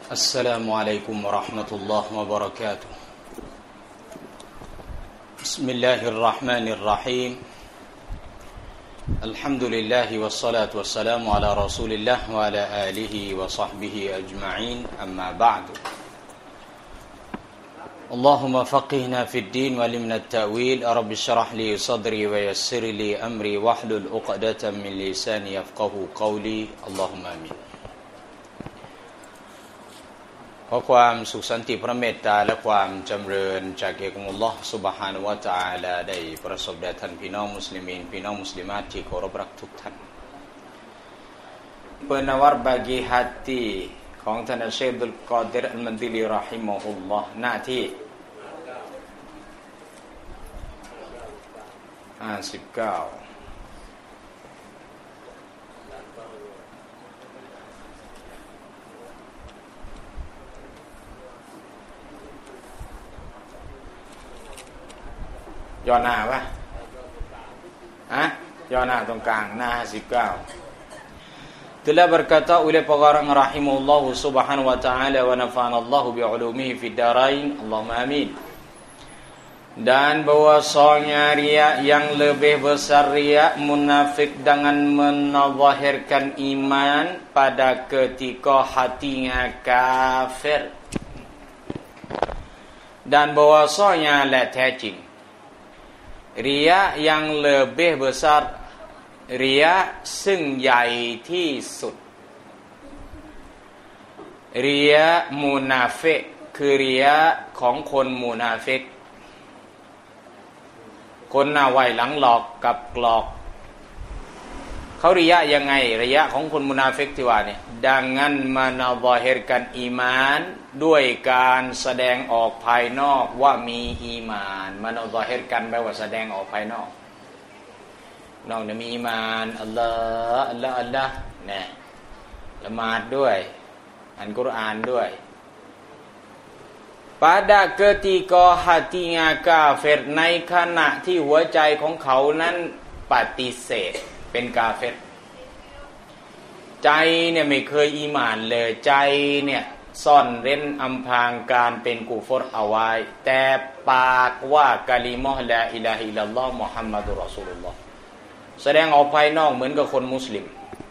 السلام عليكم ورحمة الله وبركاته بسم الله الرحمن الرحيم الحمد لله والصلاة والسلام على رسول الله وعلى آله وصحبه أجمعين أما بعد اللهم فقهنا في الدين وعلمنا التأويل رب اشرح لي صدري ويسر لي أمري واحلل عقدة من لساني يفقهوا قولي اللهم آمينขอความสุขสันติพระเมตตาและความจำเริญจากเอกอัลลอฮฺซุบฮานะฮูวะตะอาลาได้ประสบแด่ท่านพี่น้องมุสลิมีนพี่น้องมุสลิมาตที่เคารพรักทุกท่านpenawar bagi hati ของท่านอัชชัย อับดุลกอดิร อัลมันดิลีเราะฮิมะฮุลลอฮ์หน้าที่59ย่อหน้าป่ะย่อหน้าตรงกลางหน้า59 telah berkata oleh pengarang rahimahullah subhanahu wa ta'ala wa nafa'anallahu bi'ulumihi fid darain Allahumma amin dan bahwasanya riya yang lebih besar riya munafik dengan menazahirkan iman pada ketika hatinya kafir dan bahwasanya laแท้จริงริยะyang lebih besar ริยะซึ่งใหญ่ที่สุดริยะมุนาฟิกคือริยะของคนมุนาฟิกคนหน้าไวหลังหลอกกับหลอกเขาริยะยังไงริยะของคนมุนาฟิกที่ว่าเนี่ยdengan menazahirkan iman ด้วยการแสดงออกภายนอกว่ามีอีมานmenazahirkanแปลว่าแสดงออกภายนอกน้องเนี่ยมีอีมานอัลลอฮ์อัลลอฮ์อัลลอฮ์เนี่ยละหมาดด้วยอ่านกุรอานด้วย pada ketika hatinya kafir ในขณะที่หัวใจของเขานั้นปฏิเสธเป็นกาเฟรใจเนี่ยไม่เคยอีหม่านเลยใจเนี่ยซ่อนเร้นอำพรางการเป็นกุฟรเอาไว้แต่ปากว่ากะลิมะฮ์ลาอิลาฮะอิลลัลลอฮ์มุฮัมมัดุรรอซูลุลลอฮ์แสดงออกภายนอกเหมือนกับคนมุสลิม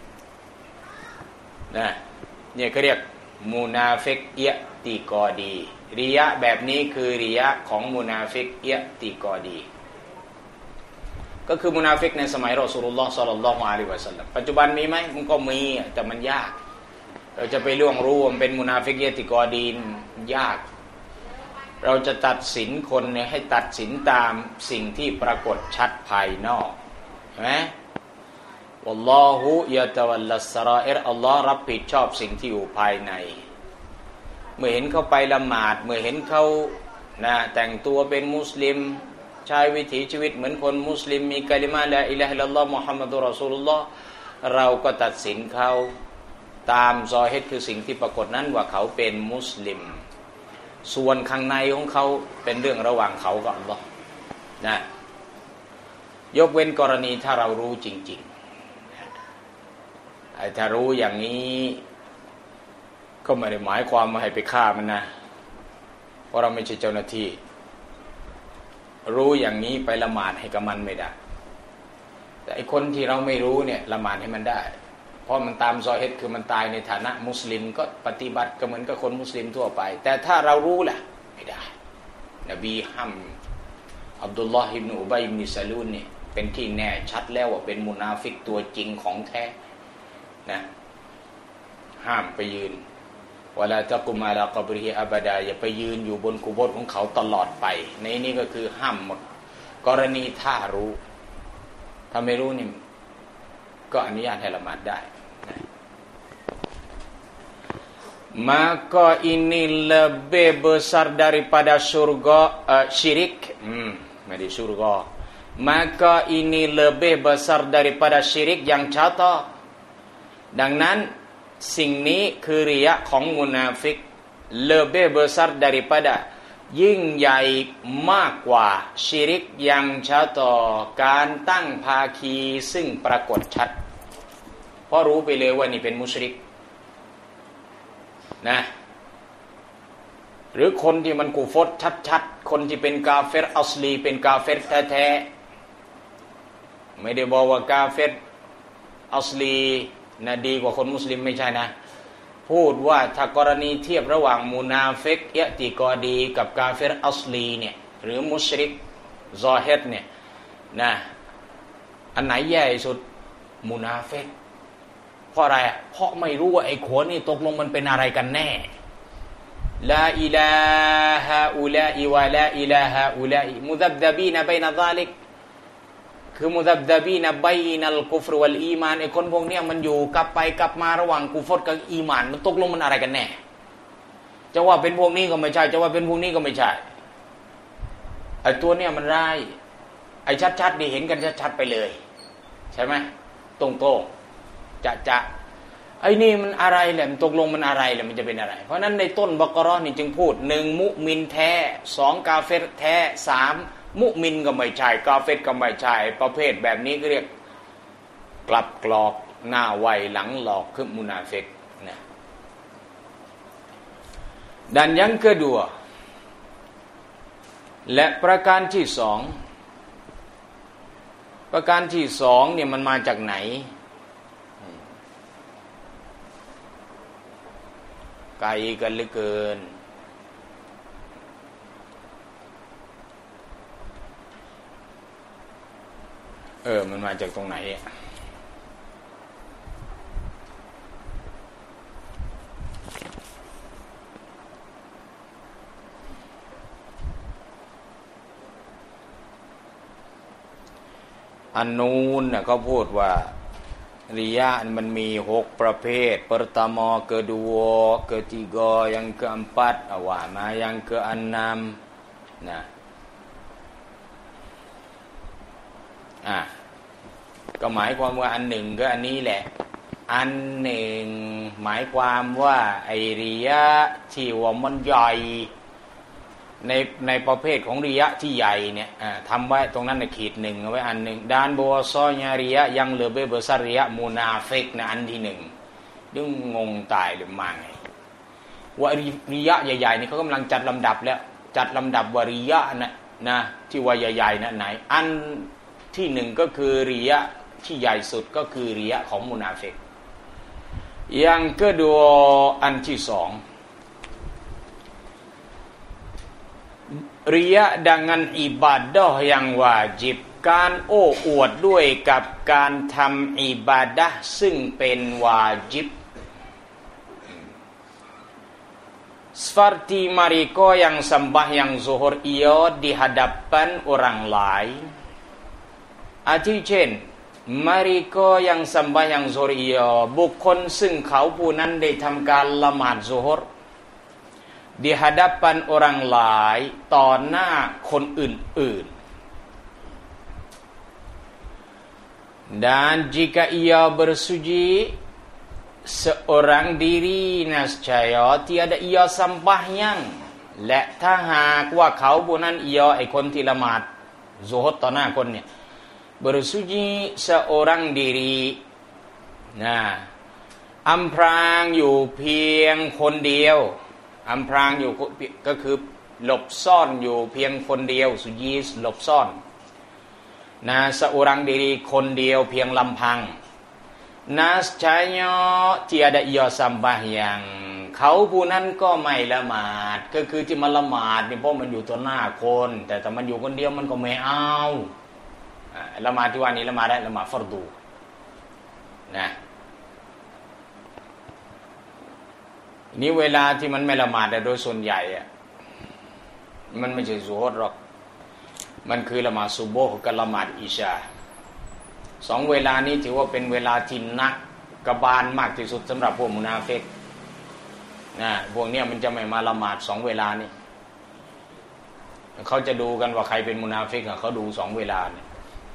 นะเนี่ยเขาเรียกมุนาฟิกอิอ์ติกอดีริยะแบบนี้คือริยะของมุนาฟิกอิอ์ติกอดีก็คือมุนาฟิกในสมัยรอซูลุลลอฮ์ศ็อลลัลลอฮุอะลัยฮิวะซัลลัมปัจจุบันมีไหมมันก็มีแต่มันยากเราจะไปล่วงรู้ว่าเป็นมุนาฟิกอิอ์ติกอดียากเราจะตัดสินคนเนี่ยให้ตัดสินตามสิ่งที่ปรากฏชัดภายนอกใช่ไหมวัลลอฮุยะตะวัลลัสซะรออิรอัลลอฮ์รับผิดชอบสิ่งที่อยู่ภายในเมื่อเห็นเขาไปละหมาดเมื่อเห็นเขาแต่งตัวเป็นมุสลิมใช้วิถีชีวิตเหมือนคนมุสลิมมีกะลิมะลาอิลาฮะอิลลัลลอฮ์มุฮัมมัดุรรอซูลุลลอฮ์เราก็ตัดสินเขาตามซอฮิรคือสิ่งที่ปรากฏนั้นว่าเขาเป็นมุสลิมส่วนข้างในของเขาเป็นเรื่องระหว่างเขากับอัลเลาะห์นะยกเว้นกรณีถ้าเรารู้จริงๆถ้ารู้อย่างนี้ก็ไม่ได้หมายความว่าให้ไปฆ่ามันนะเพราะเราไม่ใช่เจ้าหน้าที่รู้อย่างนี้ไปละหมาดให้กับมันไม่ได้แต่ไอ้คนที่เราไม่รู้เนี่ยละหมาดให้มันได้เพราะมันตามซอฮิรคือมันตายในฐานะมุสลิมก็ปฏิบัติก็เหมือนกับคนมุสลิมทั่วไปแต่ถ้าเรารู้ล่ะไม่ได้นบีฮัมอับดุลลอฮ์อิบนุอุบัยอิบนุซะลูลเนี่ยเป็นที่แน่ชัดแล้วว่าเป็นมุนาฟิกตัวจริงของแท้นะห้ามไปยืนวะลาตะกุมอะลากับริฮิอะบะดาอย่าไปยืนอยู่บนกุโบร์ของเขาตลอดไปในนี้ก็คือห้ามหมดกรณีถ้ารู้ถ้าไม่รู้นี่ก็อนุญาตให้ละหมาดได้นะ maka ini lebih besar daripada surga syirikไม่ได้surga maka ini lebih besar daripada syirik yang nyata ดังนั้นสิ่งนี้คือริยะของมุนาฟิก lebih besar daripada ยิ่งใหญ่มากกว่าชิริกยังชะต่อการตั้งภาคีซึ่งปรากฏชัดเพราะรู้ไปเลยว่านี่เป็นมุชริกนะหรือคนที่มันกุฟรชัดๆคนที่เป็นกาเฟรอัสลีเป็นกาเฟรแท้ๆไม่ได้บอกว่ากาเฟรอัสลีนะดีกว่าคนมุสลิมไม่ใช่นะพูดว่าถ้ากรณีเทียบระหว่างมุนาฟิกอิอ์ติกอดีกับกาเฟรอัสลีเนี่ยหรือมุชริกซอฮิรเนี่ยนะอันไหนแย่ที่สุดมุนาฟิกเพราะอะไรเพราะไม่รู้ว่าไอ้ขวนี่ตกลงมันเป็นอะไรกันแน่ลาอิลาฮะอุลาอิวะลาอิลาฮะอุลาอิมุซับซะบีนบัยนะซาลิกคือมุซับซะบีนบัยนัลกุฟรวัลอีมานไอ้คนพวกเนี้ยมันอยู่กลับไปกลับมาระหว่างกุฟรกับอีมานมันตกลงมันอะไรกันแน่จะว่าเป็นพวกนี้ก็ไม่ใช่จะว่าเป็นพวกนี้ก็ไม่ใช่ไอ้ตัวเนี้ยมันร้ายไอ้ชัดๆนี่เห็นกันชัดๆไปเลยใช่ไหมตรงๆจะไอ้นี่มันอะไรแหละมันตกลงมันอะไรแหละมันจะเป็นอะไรเพราะนั้นในต้นบักเราะห์นี่จึงพูด1มุมินแท้2กาเฟรแท้3มุมินก็ไม่ใช่กาเฟรก็ไม่ใช่ประเภทแบบนี้ก็เรียกกลับกรอกหน้าไวหลังหลอกคือมุนาฟิกนะ dan yang kedua และประการที่2ประการที่2เนี่ยมันมาจากไหนไกลกันเหลือเกินมันมาจากตรงไหนอันนู้นน่ะเขาพูดว่าริยะมันมี6ประเภท pertama kedua ketiga yang keempat awama yang keenam nah ก็หมายความว่าอันหนึ่งก็อันนี้แหละอันหนึ่งหมายความว่าไอริยะที่ว่ามันใหญ่ในประเภทของริยะที่ใหญ่เนี่ยทำไว้ตรงนั้นขีด1เอาไว้อันหนึ่งด้านบัวซอยริยะยังเหลือเบอร์ซาริยะมุนาฟิกนะอันที่1ดึงงงตายหรือมาไงว่าริยะใหญ่ๆนี่เขากำลังจัดลำดับแล้วจัดลำดับว่าริยะนะที่ว่าใหญ่ๆนะไหนอันที่1ก็คือริยะที่ใหญ่สุดก็คือริยะของมุนาฟิกyang keduaอันที่2ริยะdengan ibadah yang wajib การโอ้อวดด้วยกับการทำอิบาดะห์ซึ่งเป็นวาญิบ seperti mereka yang sembahyang zuhur ia di hadapan orang lain อาทิเช่น mereka yang sembahyang zuhur ia บุคคลซึ่งเขาผู้นั้นได้ทำการละหมาดซุฮรdi hadapan orang lain ต่อหน้าคนอื่นๆ dan jika ia bersuci seorang diri nescaya tiada ia sembahyang และถ้าหากว่าเขาผู้นั้นia ไอ้คนที่ละหมาดซุฮรต่อหน้าคนเนี่ย bersuci seorang diri นะอำพรางอยู่เพียงคนเดียวอำพรางอยู่ก็คือหลบซ่อนอยู่เพียงคนเดียวสุยีสหลบซ่อนนะseorang diriคนเดียวเพียงลำพัง nascaya tiada ia sembahyang เขาผู้นั้นก็ไม่ละหมาดก็คือที่มันละหมาดนี่เพราะมันอยู่ต่อหน้าคนแต่ถ้ามันอยู่คนเดียวมันก็ไม่เอาละหมาดที่ว่านี้ละหมาดได้ละหมาดฟัรดูนะนี่เวลาที่มันไม่ละหมาดโดยส่วนใหญ่มันไม่ใช่ซุฮรหรอกมันคือละหมาดซุบฮ์กับละหมาดอิชา2เวลานี้ถือว่าเป็นเวลาที่นักกบาลมากที่สุดสำหรับพวกมุนาฟิกนะพวกเนี้ยมันจะไม่มาละหมาด2เวลานี้เขาจะดูกันว่าใครเป็นมุนาฟิกเขาดู2เวลาเนี่ย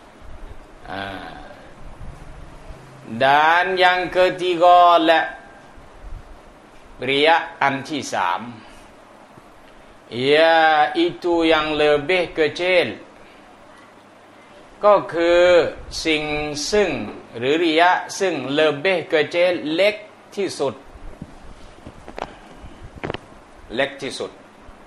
dan yang ketiga และริยะอันที่3yaitu yang lebih kecil ก็คือสิ่งซึ่งหรือริยะซึ่ง lebih kecil เล็กที่สุด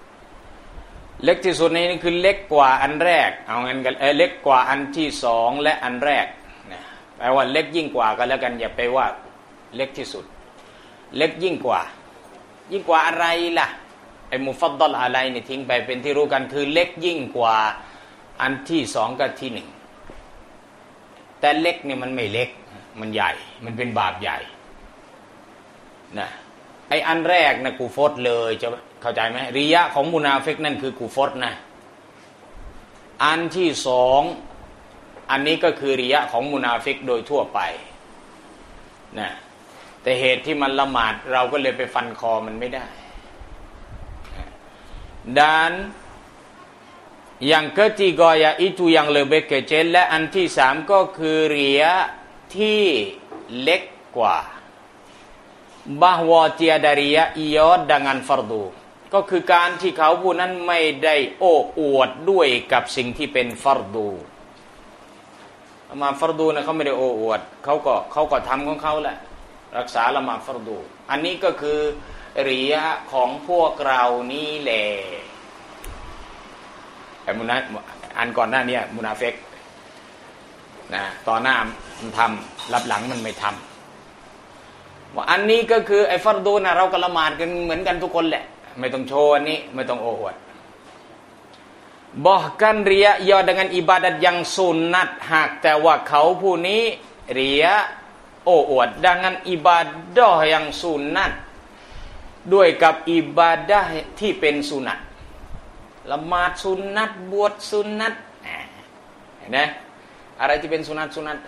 เล็กที่สุดในนี้คือเล็กกว่าอันแรกเอางั้นกันเล็กกว่าอันที่สองและอันแรกนะแปลว่าเล็กยิ่งกว่ากันแล้วกันอย่าไปว่าเล็กที่สุดเล็กยิ่งกว่าอะไรล่ะไอ้มุฟัดดัลอะไรเนี่ยทิ้งไปเป็นที่รู้กันคือเล็กยิ่งกว่าอันที่สองกับที่หนึ่งแต่เล็กเนี่ยมันไม่เล็กมันใหญ่มันเป็นบาปใหญ่นะไอ้อันแรกนะกูฟดเลยจะเข้าใจไหมริยะของมุนาฟิกนั่นคือกูฟดนะอันที่สองอันนี้ก็คือริยะของมุนาฟิกโดยทั่วไปนะแต่เหตุที่มันละหมาดเราก็เลยไปฟันคอมันไม่ได้dan yang ketiga yaitu yang lebih kecil และอันที่สามก็คือริยะที่เล็กกว่า bahwa tiada riya ia dengan fardu ก็คือการที่เขาผู้นั้นไม่ได้โอ้อวดด้วยกับสิ่งที่เป็นฟัรดูละหมาดฟัรดูนะเขาไม่ได้โอ้อวดเขาก็ทำของเขาแหละรักษาละหมาดฟัรดูอันนี้ก็คือริยะของพวกเรานี่แหละไอ้อันก่อนหน้านี้มุนาฟิกนะต่อหน้ามันทำรับหลังมันไม่ทำว่าอันนี้ก็คือไอ้ฟัรดูนะเราก็ละหมาดกันเหมือนกันทุกคนแหละไม่ต้องโชว์อันนี้ไม่ต้องโอ้อวด bahkan riya ia dengan ibadat yang sunat หากแต่ว่าเขาผู้นี้ริยะโอ้อวด dengan ibadah yang sunat ด้วยกับอิบาดะห์ที่เป็นสุนัตละหมาดสุนัตบวชสุนัตเห็นไหมอะไรที่เป็นสุนัต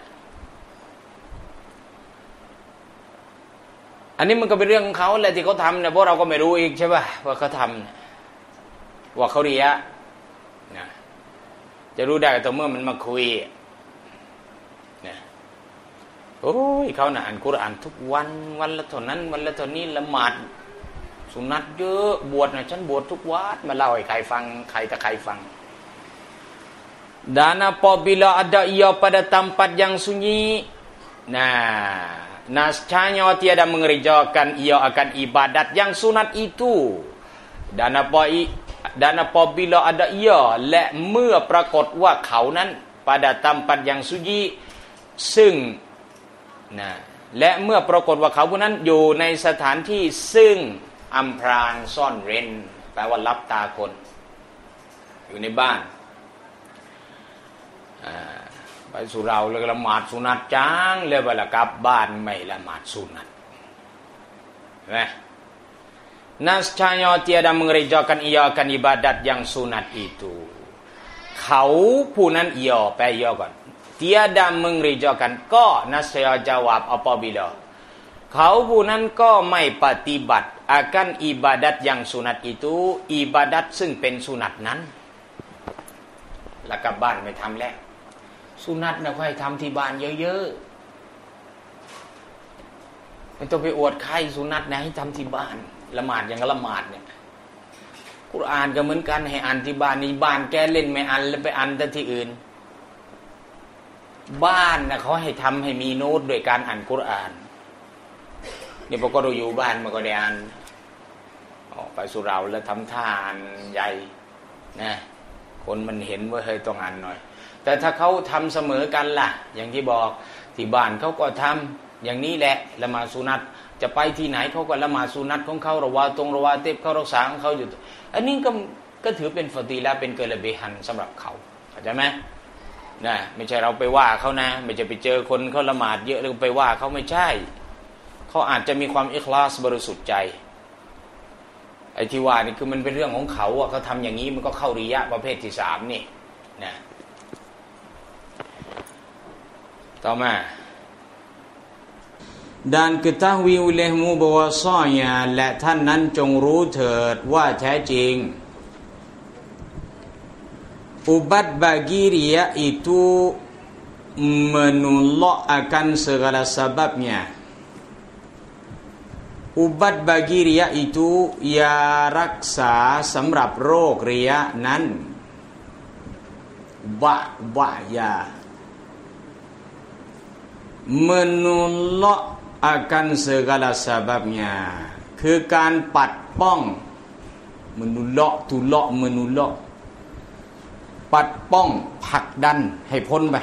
อันนี้มันก็เป็นเรื่องของเขาแหละที่เขาทำเนี่ยพวกเราก็ไม่รู้อีกใช่ป่ะว่าเขาทำว่าเขาริยะนะจะรู้ได้ต่อเมื่อมันมาคุยเนี่ยโอ้ยเขาน่ะอ่านกุรอานทุกวันวันละเท่านั้นวันละเท่านี้ละหมาดสุนัตเยอะบวชนะฉันบวชทุกวันมาเล่าให้ใครฟังใครแต่ใครฟัง dan apabila ada ia pada tempat yang sunyi nascanya tiada mengerjakan ia akan ibadat yang sunat itu dan apabila ada ia และเมื่อปรากฏว่าเขานั้น pada tempat yang sunyi ซึ่งและเมื่อปรากฏว่าเขาผู้นั้นอยู่ในสถานที่ซึ่งอำพรางซ่อนเร้นแปลว่าลับตาคนอยู่ในบ้านไปสุเราแล้วก็ละหมาดสุนัตจังเลยเวลากลับบ้านไม่ละหมาดสุนัตนะnascanya tiada mengerjakan ia akan ibadat yang sunat itu เขาผู้นั้นiaแปลiaก่อน tiada mengerjakan ก็ nascaya jawab apabila เขาผู้นั้นก็ไม่ปฏิบัติakan ibadat yang sunat itu อิบาดัตซึ่งเป็นสุนัตนั้นแล้วกลับบ้านไม่ทำแล้วสุนัตนะค่อยทำที่บ้านเยอะๆไม่ต้องไปอวดใครสุนัตนะให้ทำที่บ้านละหมาดอย่างละหมาดเนี่ยกุรอานก็เหมือนกันให้อ่านที่บ้านนี่บ้านแกเล่นไม่อ่านแล้วไปอ่านแต่ที่อื่นบ้านนะเขาให้ทำให้มีโน้ตโดยการอ่านกุรอานนี่พอก็เราอยู่บ้านมันก็ได้อ่านออกไปสุเราแล้วทำท่าอ่านใหญ่นะคนมันเห็นว่าเฮ้ยต้องอ่านหน่อยแต่ถ้าเขาทำเสมอกันล่ะอย่างที่บอกที่บ้านเขาก็ทำอย่างนี้แหละละหมาดสุนัตจะไปที่ไหนเขาก็ละหมาดสุนัตของเขาระวาเต็บเขารักษาของเขาอยู่อันนี้ก็ถือเป็นฟอดีละเป็นเกลเบฮันสำหรับเขาเข้าใจไหมนะไม่ใช่เราไปว่าเขานะไม่ใช่ไปเจอคนเขาละหมาดเยอะแล้วไปว่าเขาไม่ใช่เขาอาจจะมีความอิคลาสบริสุทธิ์ใจไอ้ที่ว่านี่คือมันเป็นเรื่องของเขาเขาทำอย่างนี้มันก็เข้าริยะประเภทที่3นี่นะต่อมา dan ketahui olehmu bahwasanya และท่านนั้นจงรู้เถิดว่าแท้จริงubat bagi riya itu menolak akan segala sebabnya ubat bagi riya itu ยารักษาสำหรับโรคริยะนั้นบะยา menolak akan segala sebabnya คือการปัดป้อง menolak ปัดป้องผลักดันให้พ้นไป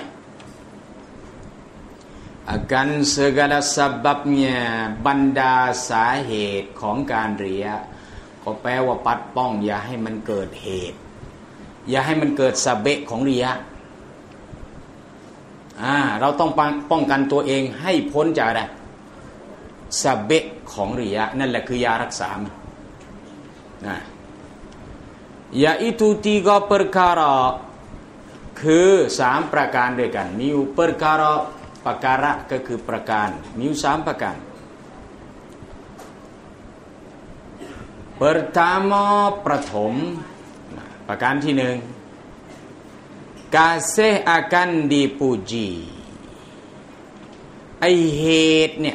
akan segala sebabnya บรรดาสาเหตุของการเรียะก็แปลว่าปัดป้องอย่าให้มันเกิดเหตุอย่าให้มันเกิดสะเบะของเรียะเราต้องป้องกันตัวเองให้พ้นจากอะไรสะเบะของเรียะนั่นแหละคือยารักษามันyaitu 3 perkara คือ3ประการด้วยกันมีอยู่perkaraปการะก็คือประการมีอยู่3ประการ pertama ประถมประการที่1 kasih akan dipuji ไอเหตุเนี่ย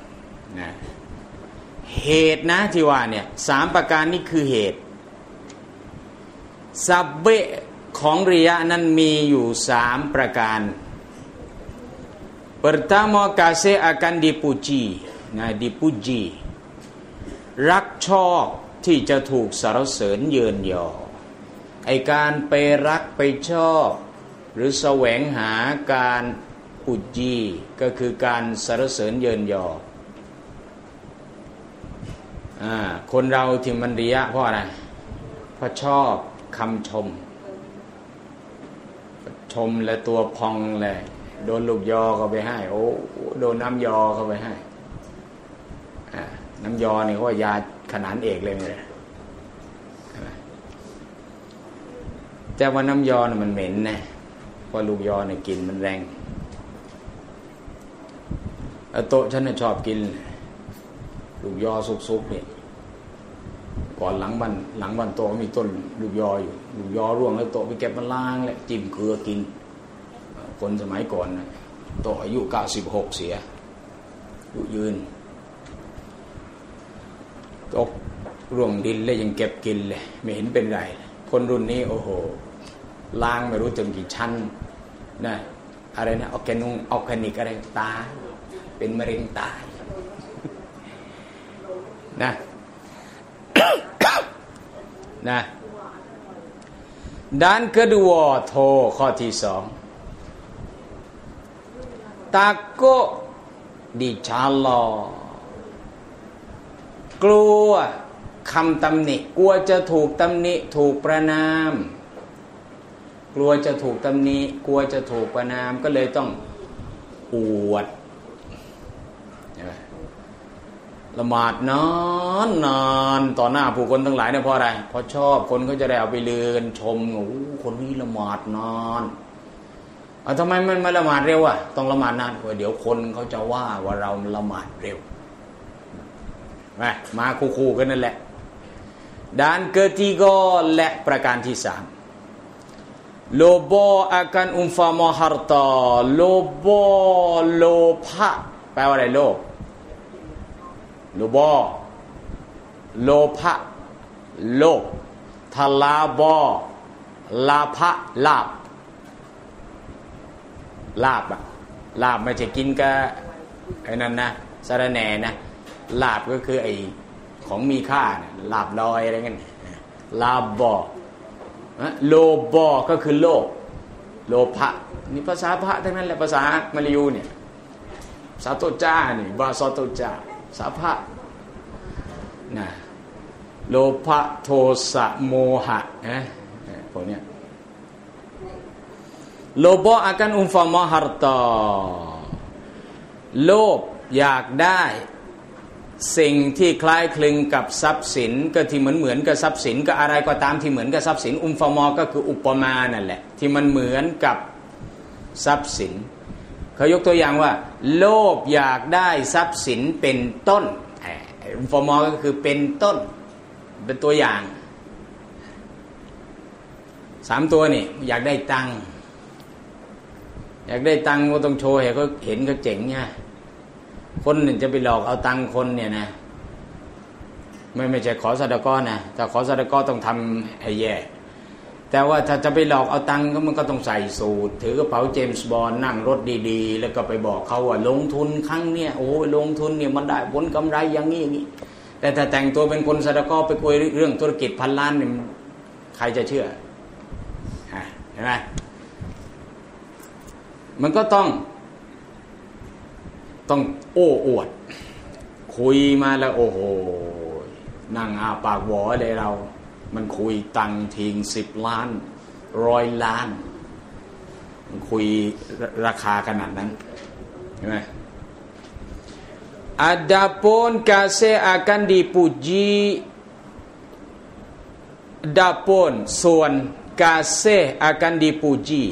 เหตุนะที่ว่าเนี่ย3ประการนี้คือเหตุสับเบะของริยะนั้นมีอยู่3ประการpertama kasih akan dipuji dipuji รักชอบที่จะถูกสรรเสริญเยินยอไอการไปรักไปชอบหรือแสวงหาการปุจีก็คือการสรรเสริญเยินยอคนเราที่มันริยะเพราะอะไรเพราะชอบคำชมและตัวพองเลยโดนลูกยอเข้าไปให้โอ้โดนน้ำยอเข้าไปให้น้ำยอนี่เขาว่ายาขนานเอกเลยแต่ว่าน้ำยอน่ะมันเหม็นนะเพราะลูกยอเนี่ยกลิ่นมันแรงโต๊ะฉันน่ะชอบกินลูกยอสุกๆเนี่ยก่อนหลังบ้านโต๊ะมีต้นลูกยออยู่ลูกยอร่วงแล้วโต๊ะไปเก็บมาล้างแล้วจิ้มเกลือกินคนสมัยก่อนนะโตอายุ96เสียอยู่ยืนตกร่วงดินแล้วยังเก็บกินเลยไม่เห็นเป็นไรคนรุ่นนี้โอ้โหล้างไม่รู้จนกี่ชั้นนะอะไรนะออร์แกนิกอะไรตายเป็นมะเร็งตายนะ นะ dan kedua โทข้อที่2takut dicela กลัวคำตำหนิกลัวจะถูกตำหนิถูกประณามกลัวจะถูกตำหนิกลัวจะถูกประณามก็เลยต้องอวดละหมาดนอนต่อหน้าผู้คนทั้งหลายเนี่ยเพราะอะไรเพราะชอบคนเขาจะได้เอาไปลือกันชมโอ้คนนี้ละหมาดนอนทำไมมันไม่ละหมาดเร็วต้องละหมาดนานเดี๋ยวคนเขาจะว่าเราละหมาดเร็วมาคู่ๆกันนั่นแหละdan ketiga และประการที่3 loba akan umpama harta loba โลภะแปลว่าอะไรโลภโลภะโลภทลาบอลาภะลาบไม่ใช่กินกับไอ้นั่นนะสะระแหน่นะลาบก็คือไอ้ของมีค่าลาบลอยอะไรเงี้ยลาบอโลบอก็คือโลภะนี่ภาษาพระทั้งนั้นแหละภาษามลายูเนี่ยภาษาโตจ้านี่บาซอโตจ้าภาษาพระนะโลภะโทสะโมหะพวกเนี้ยโลภะอาการฟามะฮาร์ตาโลภอยากได้สิ่งที่คล้ายคลึงกับทรัพย์สินก็ที่เหมือนกับทรัพย์สินก็อะไรก็ตามที่เหมือนกับทรัพย์สินฟามะก็คืออุปมานั่นแหละที่มันเหมือนกับทรัพย์สินเขายกตัวอย่างว่าโลภอยากได้ทรัพย์สินเป็นต้นฟอร์มอลก็คือเป็นต้นเป็นตัวอย่าง3ตัวนี่อยากได้ตังค์ก็ต้องโชว์ให้เขาเห็นเขาเจ๋งไงคนหนึ่งจะไปหลอกเอาตังค์คนเนี่ยนะไม่ใช่ขอซะดะกอนะถ้าขอซะดะกอต้องทำให้แย่แต่ว่าถ้าจะไปหลอกเอาตังค์ก็มันก็ต้องใส่สูทถือกระเป๋าเจมส์บอนด์นั่งรถดีๆแล้วก็ไปบอกเขาว่าลงทุนครั้งเนี้ยโอ้ลงทุนเนี่ยมันได้ผลกำไรอย่างนี้แต่ถ้าแต่งตัวเป็นคนซะดะกอไปคุยเรื่องธุรกิจพันล้านเนี่ยใครจะเชื่อเห็นไหมมันก็ต้องโอ้อวดคุยมาแล้วโอ้โหนั่งอาปากหวอเลยเรามันคุยตังทิ้ง10 ล้าน100 ล้านมันคุยราคาขนาดนั้นเห็นไหมAdapun kasih akan dipuji Adapun ส่วน kasih akan dipuji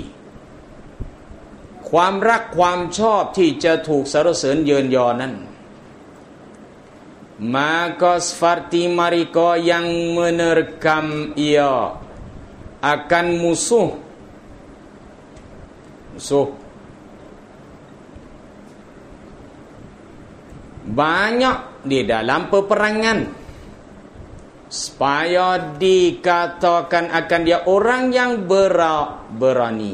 ความรักความชอบที่จะถูกสรรเสริญเยินยอนั้น maka seperti mereka yang menerkam ia akan musuh banyak di dalam peperangan supaya dikatakan akan dia orang yang berani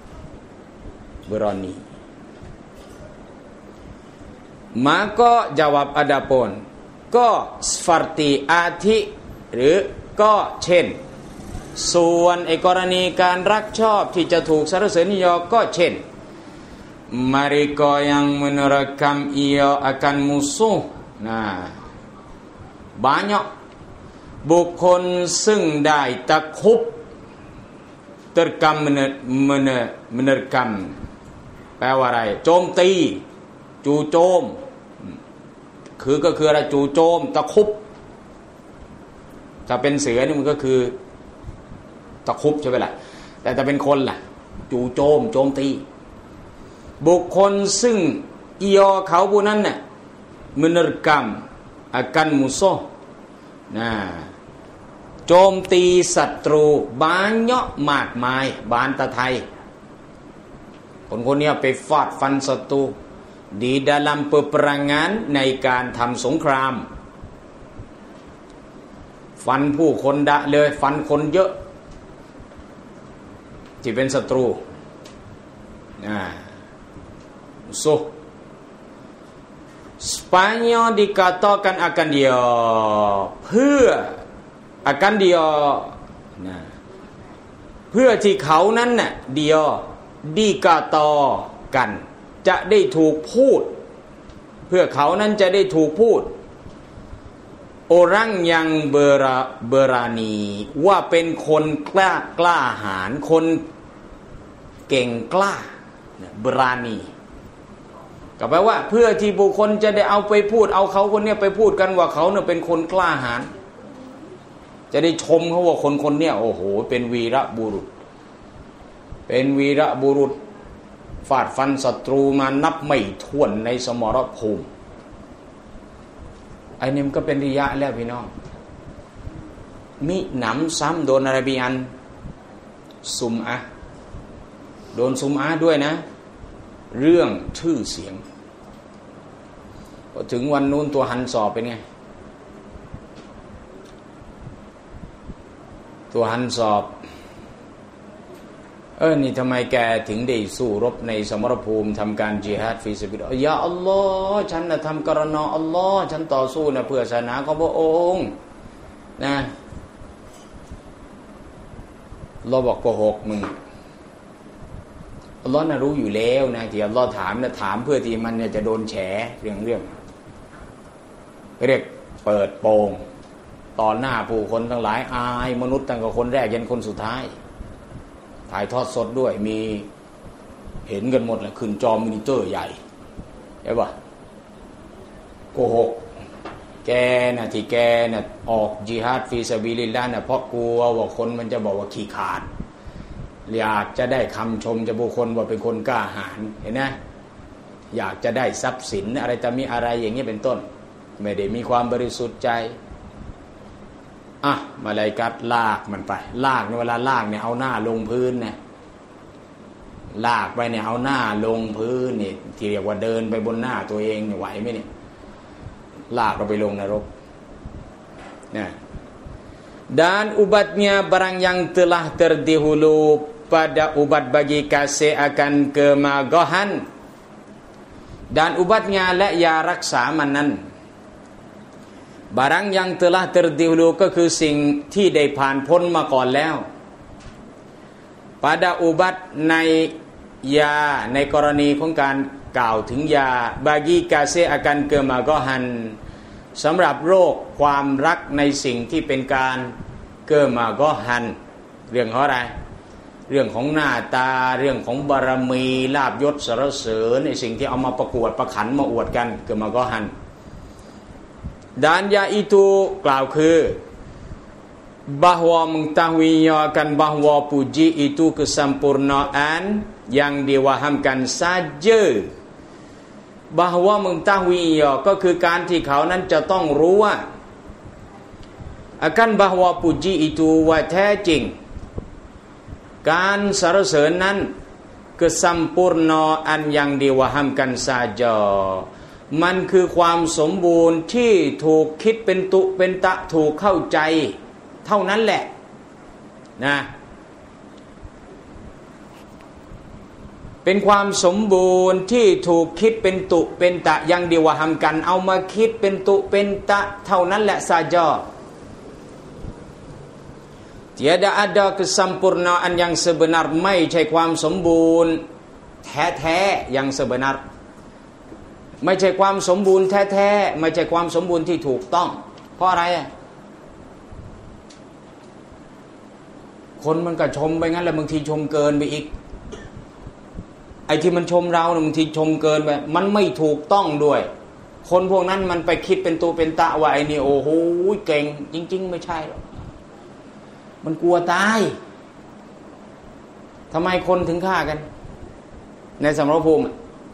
maka jawab adapun ก็seperti อาทิหรือก็เช่นส่วนไอ้กรณีการรักชอบที่จะถูกสรรเสริญนิยมก็เช่นmereka yang menerkam ia akan musuh banyak บุคคลซึ่งได้ตะคุบterkam menerkam แปลว่าอะไรโจมตีจู่โจมก็คืออะไรจู่โจมตะคุบถ้าเป็นเสือนี่มันก็คือตะคุบใช่ไหมล่ะแต่ถ้าเป็นคนล่ะจู่โจมโจมตีบุคคลซึ่งอียอเขาผู้นั้นน่ะmenerkam akan musuh โจมตีศัตรูbanyak มากมายบานตะไทยคนนี้ไปฟาดฟันศัตรูdi dalam peperangan ในการทำสงครามฟันผู้คนดะเลยฟันคนเยอะที่เป็นศัตรูsupaya dikatakan akan dia เพื่อ akan dia เพื่อที่เขานั้นน่ะ dia dikatakan จะได้ถูกพูดเพื่อเขานั้นจะได้ถูกพูด orang yang berani ว่าเป็นคนกล้าหาญคนเก่งกล้าberani ก็แปลว่าเพื่อที่บุคคลจะได้เอาไปพูดเอาเขาคนนี้ไปพูดกันว่าเขาเนี่ยเป็นคนกล้าหาญจะได้ชมเขาว่าคนเนี่ยโอ้โหเป็นวีรบุรุษฟาดฟันศัตรูมานับไม่ถ้วนในสมรภูมิไอ้นี่มันก็เป็นริยะแล้วพี่น้องมิหนำซ้ำโดนอะไรบีอันซุมอะโดนซุมอะด้วยนะเรื่องชื่อเสียงพอถึงวันนู้นตัวหันสอบเป็นไงตัวหันสอบนี่ทำไมแกถึงได้สู้รบในสมรภูมิทำการจิฮาดฟิซาบิลลาฮ์ยาอัลลอฮ์ฉันน่ะทำกรณาอัลลอฮ์ฉันต่อสู้นะเพื่อศาสนาของพระองค์นะเราบอกโกหกมึงอัลลอฮ์น่ะรู้อยู่แล้วนะที่อัลลอฮ์ถามนะถามเพื่อที่มันเนี่ยจะโดนแฉเรื่องเรียกเปิดโปงต่อหน้าผู้คนทั้งหลายอายมนุษย์ตั้งแต่คนแรกยันคนสุดท้ายถ่ายทอดสดด้วยมีเห็นกันหมดแหละขึ้นจอมอนิเตอร์ใหญ่ใช่ป่ะโกหกแกน่ะที่แกน่ะออกจิฮาดฟีซาบิลิลลาห์น่ะเพราะกลัวว่าคนมันจะบอกว่าขี้ขลาดอยากจะได้คำชมจากบุคคลว่าเป็นคนกล้าหาญเห็นไหมอยากจะได้ทรัพย์สินอะไรแต่มีอะไรอย่างนี้เป็นต้นไม่ได้มีความบริสุทธิ์ใจมาลาอิกะฮ์ลากมันไปลากเวลาลากเนี่ยเอาหน้าลงพื้นเนี่ยลากไปเนี่ยเอาหน้าลงพื้นนี่ที่เรียกว่าเดินไปบนหน้าตัวเองเนี่ยไหวไหมเนี่ยลากเราไปลงนรกเนี่ย dan ubatnya barang yang telah terdahulu pada ubat bagi kasih akan kemagahan dan ubatnya และยารักษามันนั้นbarang yang telah terdahulu ก็คือสิ่งที่ได้ผ่านพ้นมาก่อนแล้ว pada ubat ในยาในกรณีของการกล่าวถึงยา bagi kasih akan kemagohan สำหรับโรคความรักในสิ่งที่เป็นการเกิมาก็หันเรื่องของอะไรเรื่องของหน้าตาเรื่องของบารมีลาภยศสรรเสริญในสิ่งที่เอามาประกวดประขันมาอวดกันเกิมาก็หันdan yaitu กล่าวคือ bahwa mengetahui akan bahwa puji itu kesempurnaan yang diwahamkan saja bahwa mengetahui ก็คือการที่เขานั้นจะต้องรู้ว่า akan bahwa puji itu ว่าแท้จริงการสรรเสริญนั้น kesempurnaan yang diwahamkan saja มันคือความสมบูรณ์ที่ถูกคิดเป็นตุเป็นตะถูกเข้าใจเท่านั้นแหละนะเป็นความสมบูรณ์ที่ถูกคิดเป็นตุเป็นตะยังดีว่าทำกันเอามาคิดเป็นตุเป็นตะเท่านั้นแหละซาจอ tiada ada kesempurnaan yang sebenar ไม่ใช่ความสมบูรณ์แท้ๆอย่าง sebenar ไม่ใช่ความสมบูรณ์แท้ๆไม่ใช่ความสมบูรณ์ที่ถูกต้องเพราะอะไรคนมันก็ชมไปงั้นแหละบางทีชมเกินไปอีกไอ้ที่มันชมเราบางทีชมเกินไปมันไม่ถูกต้องด้วยคนพวกนั้นมันไปคิดเป็นตัวเป็นตะว่าไอ้นี่โอ้โหเก่งจริงๆไม่ใช่หรอกมันกลัวตายทำไมคนถึงฆ่ากันในสมรภูมิ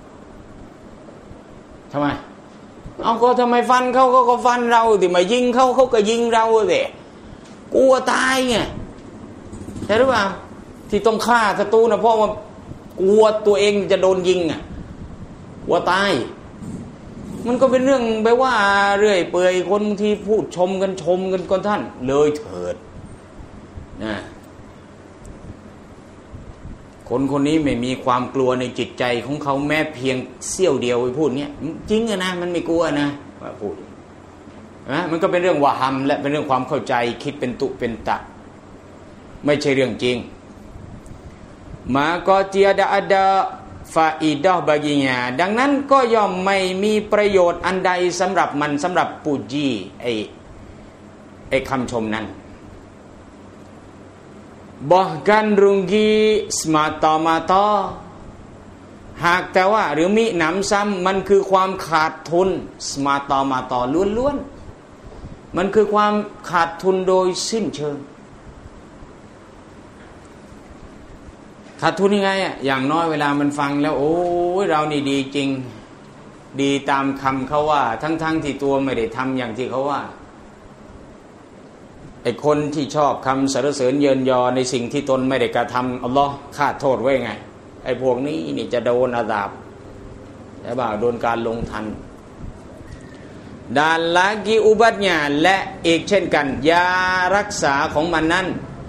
ทำไมเอาก็ทำไมฟันเขาก็ฟันเราสิมายิงเขาก็ยิงเราสิกลัวตายไงใช่หรือเปล่าที่ต้องฆ่าศัตรูนะเพราะว่ากลัวตัวเองจะโดนยิงอ่ะกลัวตายมันก็เป็นเรื่องไปว่าเรื่อยเปื่อยคนที่พูดชมกันก่อนท่านเลยเถิดนะคนนี้ไม่มีความกลัวในจิตใจของเขาแม้เพียงเสี้ยวเดียวไปพูดเนี้ยจริงอะนะมันไม่กลัวนะว่าพูดนะมันก็เป็นเรื่องวะฮัมและเป็นเรื่องความเข้าใจคิดเป็นตุเป็นตะไม่ใช่เรื่องจริงmaka tiada ada faidah baginya ดังนั้นก็ย่อมไม่มีประโยชน์อันใดสำหรับมันสำหรับปูจีไอ้คำชมนั้น bahkan rugi semata-mata หากแต่ว่าหรือมิหนำซ้ำมันคือความขาดทุน semata-mata ล้วนๆมันคือความขาดทุนโดยสิ้นเชิงขาดทุนยังไงอย่างน้อยเวลามันฟังแล้วโอ้ยเรานี่ดีจริงดีตามคำเขาว่าทั้งที่ตัวไม่ได้ทำอย่างที่เขาว่าไอ้คนที่ชอบคำสรรเสริญเยินยอในสิ่งที่ตนไม่ได้กระทำอัลลอฮ์คาดโทษไว้ไงไอ้พวกนี้นี่จะโดนอาซาบใช่ป่ะโดนการลงทันdan lagi ubatnya และอีกเช่นกันยารักษาของมันนั้น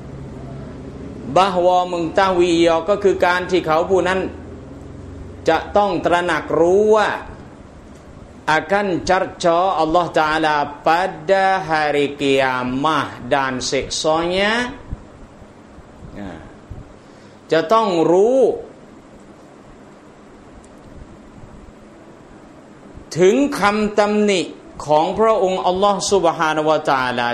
bahwa mengetahui ก็คือการที่เขาผู้นั้นจะต้องตระหนักรู้ว่า akan carca Allah Ta'ala pada hari kiamah dan siksanya จะต้องรู้ถึงคำตำหนิของพระองค์อัลลอฮฺ Subhanahu wa Ta'ala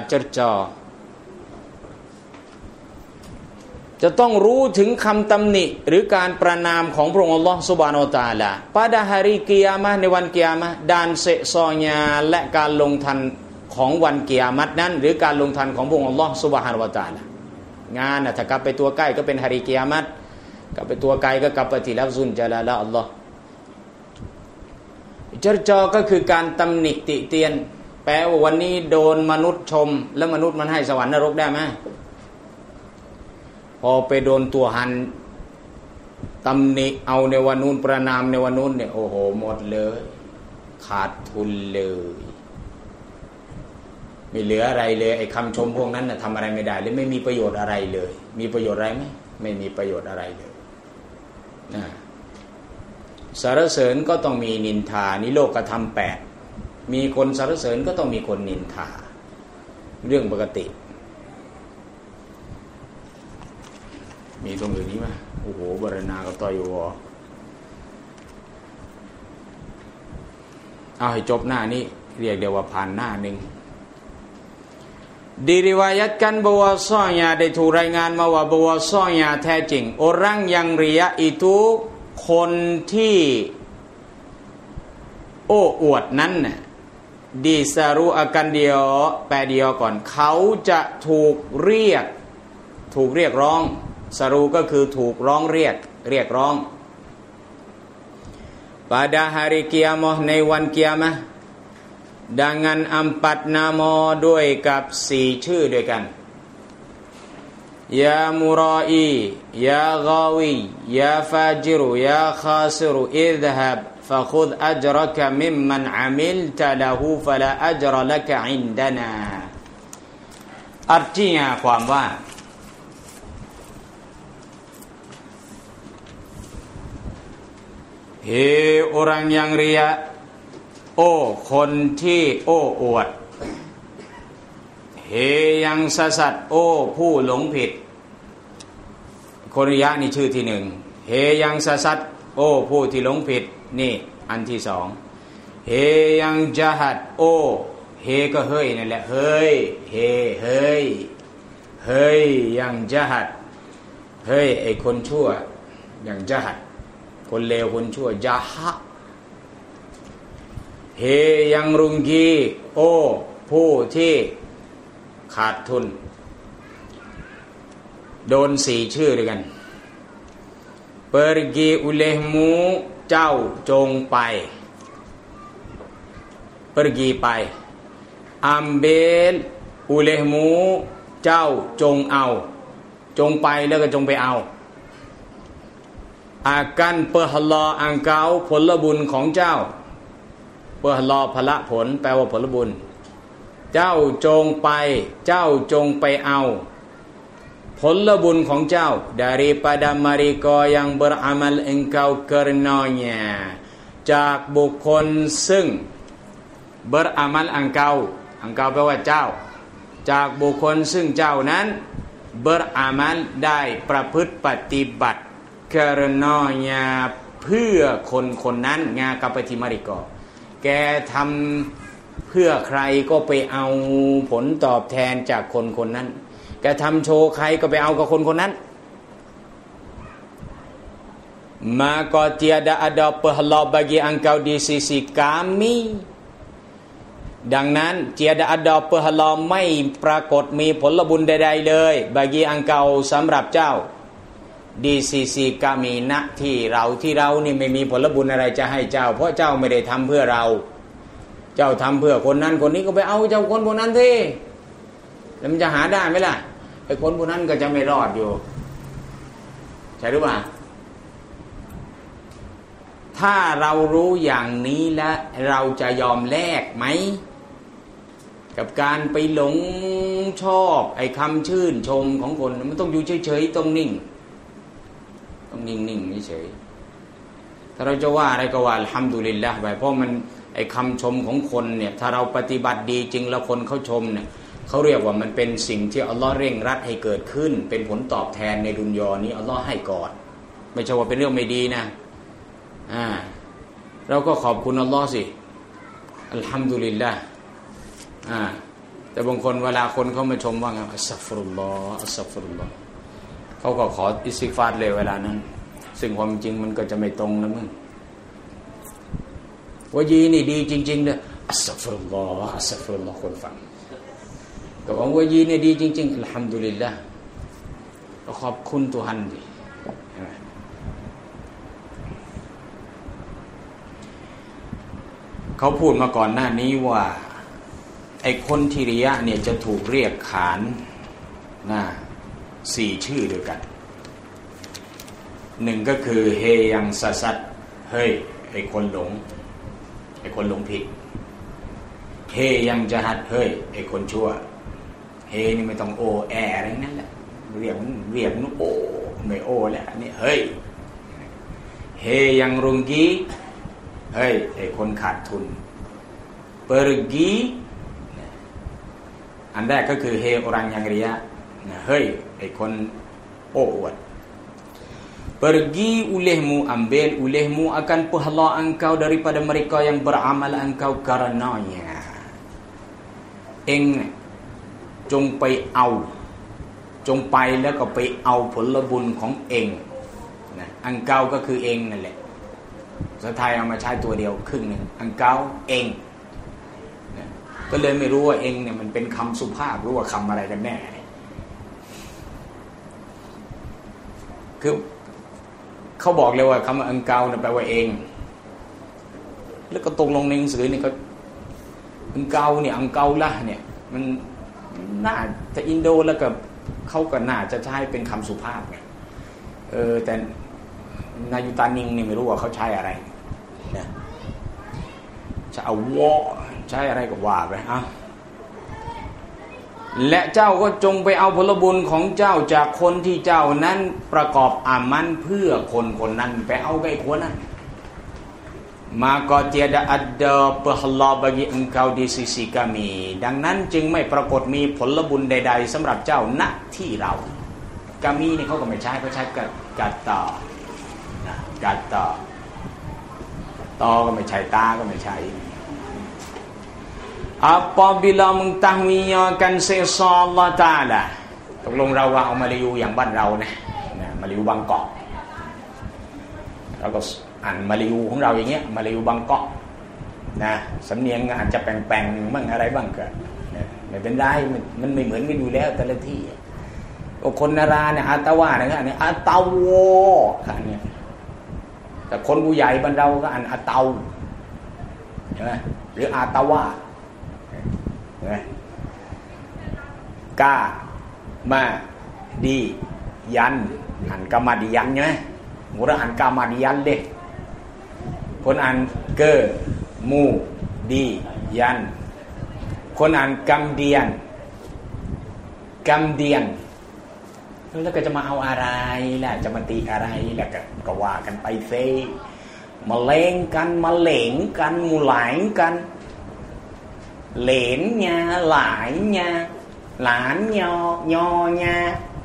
จะต้องรู้ถึงคำตำหนิหรือการประนามของพระองค์อัลลอฮฺซุบฮานะฮูวะตะอาลา pada hari qiyamah ในวันกิยามะห์ดานเซซอยาและการลงทันของวันกิยามะห์นั้นหรือการลงทันของพระองค์อัลลอฮฺซุบฮานะฮูวะตะอาลางานถ้ากลับไปตัวใกล้ก็เป็นhariกิยามะห์กลับไปตัวไกลก็กลับไปที่ลัฟซุลญะลาละอัลลอฮฺจัรจอก็คือการตำหนิติเตียนแปลว่าวันนี้โดนมนุษย์ชมแล้วมนุษย์มันให้สวรรค์นรกได้ไหมพอไปโดนตัวหันตำหนิเอาในวันนู้นประนามในวันนู้นเนี่ยโอ้โหหมดเลยขาดทุนเลยไม่เหลืออะไรเลยไอ้คำชมพวกนั้นน่ะทำอะไรไม่ได้เลยไม่มีประโยชน์อะไรเลยมีประโยชน์อะไรไหมไม่มีประโยชน์อะไรเลยนะสรรเสริญก็ต้องมีนินทานิโลกธรรม8มีคนสรรเสริญก็ต้องมีคนนินทาเรื่องปกติมีตรงอื่นนี้ไหมโอ้โหบรณากับต่ออยู่เอาให้จบหน้านี้เรียกเดียวว่าผ่านหน้าหนึ่งdiriwayatkan bahwasanyaได้ถูกรายงานมาว่าbahwasanyaแท้จริง orang yang riya itu คนที่โอ้อวดนั้นน่ะดิสรุอากันเดียวแปลเดียวก่อนเขาจะถูกเรียกร้องสรุก็คือถูกร้องเรียกร้อง pada hari kiamah ในวันกิยามะห์dengan 4 nama ด้วยกับ4ชื่อด้วยกันยามุรออียากาวียาฟาจิรุยาคาซิรุอิซฮับฟะคุดอัจรักมิมมันอามิลตะละฮูฟะลาอัจรละกะอินดานาartinya ความว่าorang yang riya โอ้คนที่โอ้อวดยังสสัตโอ้ผู้หลงผิดคนริยะนี่ชื่อที่หนึ่งยังสสัตโอ้ผู้ที่หลงผิดนี่อันที่สองยังจาฮัดโอ้ก็เฮ้ยนั่นแหละเฮ้ยยังจาฮัดเฮ้ยไอ้คนชั่วยังจาฮัดคนเลวคนชั่วจาฮะยังรุงกีโอ้ผู้ที่ขาดทุนโดน4ชื่อด้วยกัน pergi olehmu เจ้าจงไป pergi ไป ambil olehmu เจ้าจงเอาจงไปแล้วก็จงไปเอา akan pahala engkau ผลบุญของเจ้าเพื่อรอพละผลแปลว่าผลบุญเจ้าจงไปเจ้าจงไปเอาผลบุญของเจ้า daripada mereka yang beramal engkau karenanya จากบุคคลซึ่ง beramal engkau แปลว่าเจ้าจากบุคคลซึ่งเจ้านั้น beramal ได้ประพฤติปฏิบัติ karenanya เพื่อคนนั้นงากับปฏิมาริกอแกทำเพื่อใครก็ไปเอาผลตอบแทนจากคนนั้นแกทำโชว์ใครก็ไปเอากับคนนั้น maka tiada ada pahala bagi engkau di sisi kami ดังนั้น tiada ada pahala ไม่ปรากฏมีผลบุญใดๆเลย bagi engkau สำหรับเจ้าดีซีซีกามีณที่เรานี่ไม่มีผลบุญอะไรจะให้เจ้าเพราะเจ้าไม่ได้ทำเพื่อเราเจ้าทำเพื่อคนนั้นคนนี้ก็ไปเอาเจ้าคนพวกนั้นที่แล้วมันจะหาได้ไหมล่ะไอ้คนพวกนั้นก็จะไม่รอดอยู่ใช่หรือเปล่าถ้าเรารู้อย่างนี้แล้วเราจะยอมแลกไหมกับการไปหลงชอบไอ้คำชื่นชมของคนมันต้องอยู่เฉยๆต้องนิ่งไม่เฉยถ้าเราจะว่าอะไรก็ว่าอัลฮัมดุลิลละห์ไปเพราะมันไอ้คำชมของคนเนี่ยถ้าเราปฏิบัติดีจริงแล้วคนเขาชมเนี่ยเขาเรียกว่ามันเป็นสิ่งที่อัลลอฮ์เร่งรัดให้เกิดขึ้นเป็นผลตอบแทนในดุนยานี้อัลลอฮ์ให้ก่อนไม่ใช่ว่าเป็นเรื่องไม่ดีนะเราก็ขอบคุณอัลลอฮ์สิอัลฮัมดุลิลละห์แต่บางคนเวลาคนเขามาชมว่าไงอัสซัฟรุลลอฮ์อัสซัฟรุลลอฮ์เขาก็ขออิสติฆฟารเลยเวลานั้นซึ่งความจริงมันก็จะไม่ตรงนะมึงวะยีนี่ดีจริงๆเลยอัสซัฟรุลลอฮ์อัสซัฟรุลลอฮ์คนฟังก็บอกวะยีนี่ดีจริงๆอัลฮัมดุลิลละห์ก็ขอบคุณตุฮันดิเขาพูดมาก่อนหน้านี้ว่าไอ้คนที่ริยะเนี่ยจะถูกเรียกขาน4 ชื่อด้วยกัน1ก็คือเฮยังซะซัดเฮ้ยไอ้คนหลงผิดเฮยังจะฮัดเฮ้ยไอ้คนชั่วเฮนี่ไม่ต้องโอแออะไรนั่นแหละเรียกนุโอไม่โอแล้วนี่เฮ้ยเฮยังรุงกีเฮ้ยไอ้คนขาดทุนเปอร์กีอันแรกก็คือเฮอรังยังริยะเฮ้ยไอ้คนโอ้อวด pergi olehmu, ambil olehmu akan pahala engkau daripada mereka yang beramal engkau karenanya. เองจงไปเอาจงไปแล้วก็ไปเอาผลบุญของเองนะอังเกาก็คือเองนั่นแหละภาษาไทยเอามาใช้ตัวเดียวครึ่งนึงอังเกาเองนะก็เลยไม่รู้ว่าเองเนี่ยมันเป็นคำสุภาพหรือว่าคำอะไรกันแน่คือเขาบอกเลยว่าคำว่าอังเกาเนี่ยแปลว่าเองแล้วก็ตกลงในหนังสือนี่ก็อังเกาเนี่ยอังเกาละเนี่ยมันน่าจะอินโดแล้วก็เขาก็น่าจะใช้เป็นคำสุภาพไงแต่นายุตานิงนี่ไม่รู้ว่าเขาใช้อะไรนะจะเอาวอใช้อะไรก็ว่าไปอ่ะและเจ้าก็จงไปเอาผลบุญของเจ้าจากคนที่เจ้านั้นประกอบอามันเพื่อคนคนนั้นไปเอาไอ้คนนั้นmaka tiada ada pahala bagi engkau di sisi kami ดังนั้นจึงไม่ปรากฏมีผลบุญใดๆสำหรับเจ้าณที่เรากามีนี่เขาก็ไม่ใช้เขาใช้กัตตานะกัตตาตอก็ไม่ใช่ตาก็ไม่ใช่ apabila mengtahwiyakan sesa Allah Ta'ala ตกลงเราว่าเอามาลิวอย่างบ้านเรานะมาลิวบางกอกแล้วก็อ่านมาลิวของเราอย่างเงี้ยมาลิวบางกอกนะสำเนียงอาจจะแปลงๆบ้างอะไรบ้างก็ไม่เป็นไรมันไม่เหมือนกันอยู่แล้วแต่ละที่คนนาราเนี่ยอาตาวาเนี่ยอาตาวโวค่ะเนี่ยแต่คนผู้ใหญ่บ้านเราก็อ่านอาตาวใช่ไหมหรืออาตาวาใช่ไหมกามาดียันอ่านกามาดียันใช่ไหมมุระอ่านกามาดียันเด็กคนอ่านเกอมูดียันคนอ่านกัมเดียนแล้วก็จะมาเอาอะไรล่ะจะมาตีอะไรล่ะก็ว่ากันไปเซ่มาเล่งกันมาเหลงกันมูหลายกันเหลนญาหลายญาหลานญอญา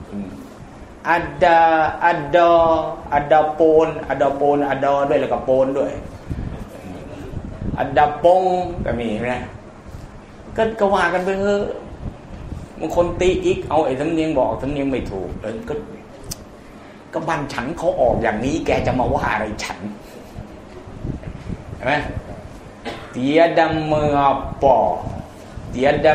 ada ponด้วยแล้วก็โปนด้วยadaปงก็มีนะก็ว่ากันไปเถอะบางคนตีอีกเอาไอ้สำเนียงบอกสำเนียงไม่ถูกก็บ้านฉันเขาออกอย่างนี้แกจะมาว่าอะไรฉันเห็นไหมtiada mengapa tiada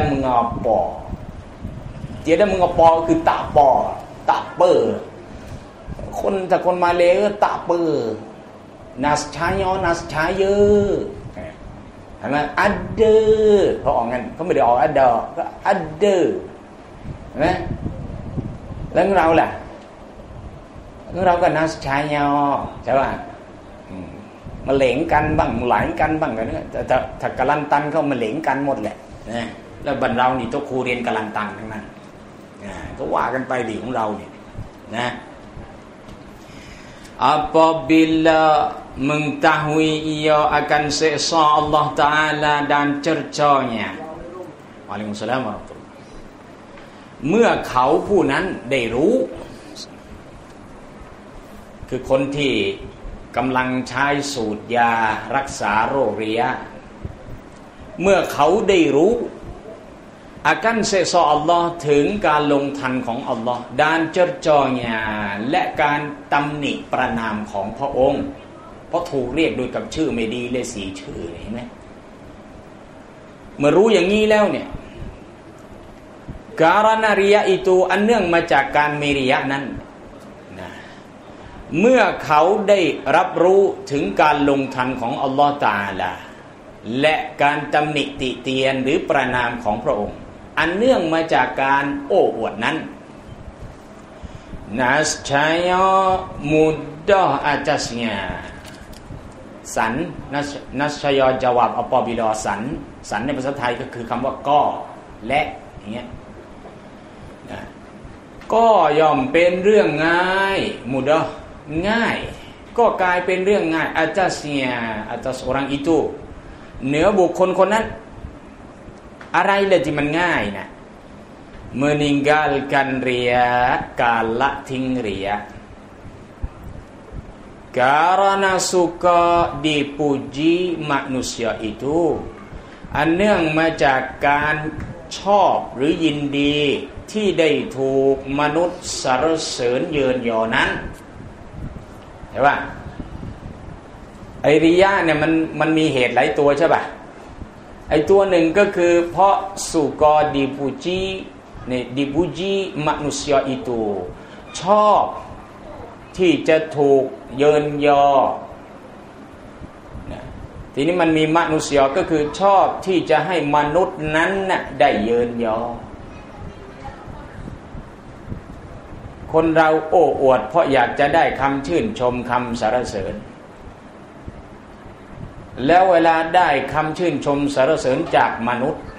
mengapa คือตะปอตะเปอร์คนถ้าคนมาเลก็ตะเปอร์นัสชายอนัสชายเยเห็นไหมอัดเดอร์เขาออกงั้นเขาไม่ได้ออกอัดดอก็อัดเดอร์เห็นไหมแล้วเราล่ะเราก็นัสชายอใช่ป่ะมาเหลงกันบ้างหลายกันบ้างกันเนี่ยแต่ถ้ากะลันตันเขามาเหลงกันหมดแหละนะแล้วบรรเรานี่ต้องครูเรียนกะลันตันทั้งนั้นก็ว่ากันไปดีของเราเนี่ยนะ apabila mengetahui ia akan siksa Allah Ta'ala dan cercanya Waalaikumsalam warahmatullahi เมื่อเขาผู้นั้นได้รู้คือคนที่กำลังใช้สูตรยารักษาโรคริยะเมื่อเขาได้รู้อาการเสซออัลลอฮ์ถึงการลงทันของอัลลอฮ์ด้านเจรจอยาและการตำหนิประนามของพระองค์เพราะถูกเรียกโดยกับชื่อไม่ดีเลยสีชื่อเห็นไหมเมื่อรู้อย่างนี้แล้วเนี่ยการณริยะituอันเนื่องมาจากการมีริยะนั้นนะเมื่อเขาได้รับรู้ถึงการลงทันของอัลลอฮ์ตะอาลาและการตำหนิติเตียนหรือประนามของพระองค์อันเนื่องมาจากการโอ้อวดนั้นนัสชัยมุดดะอาจัสญาสันนัสชัยจาวาบอปอบิลอสันในภาษาไทยก็คือคำว่าก็และอย่างเงี้ยก็ย่อมเป็นเรื่องง่ายมุดะง่ายก็กลายเป็นเรื่องง่ายอาจัสญาatas orang ituเหนือบุคคลคนนั้นอะไรเลยที่มันง่ายนะ meninggalkan riya การละทิ้งริยะ karena suka dipuji manusia ituอันเนื่องมาจากการชอบหรือยินดีที่ได้ถูกมนุษย์สรรเสริญเยินยอนั้นเห็นป่ะไอริยะเนี่ยมันมีเหตุหลายตัวใช่ป่ะไอตัวหนึ่งก็คือเพราะสุกอdipuji manusia itu ชอบที่จะถูกเยินยอทีนี้มันมีมนุษยก็คือชอบที่จะให้มนุษย์นั้นน่ะได้เยินยอคนเราโอ้อวดเพราะอยากจะได้คำชื่นชมคำสรรเสริญแล้วเวลาได้คำชื่นชมสรรเสริญจากมนุษย์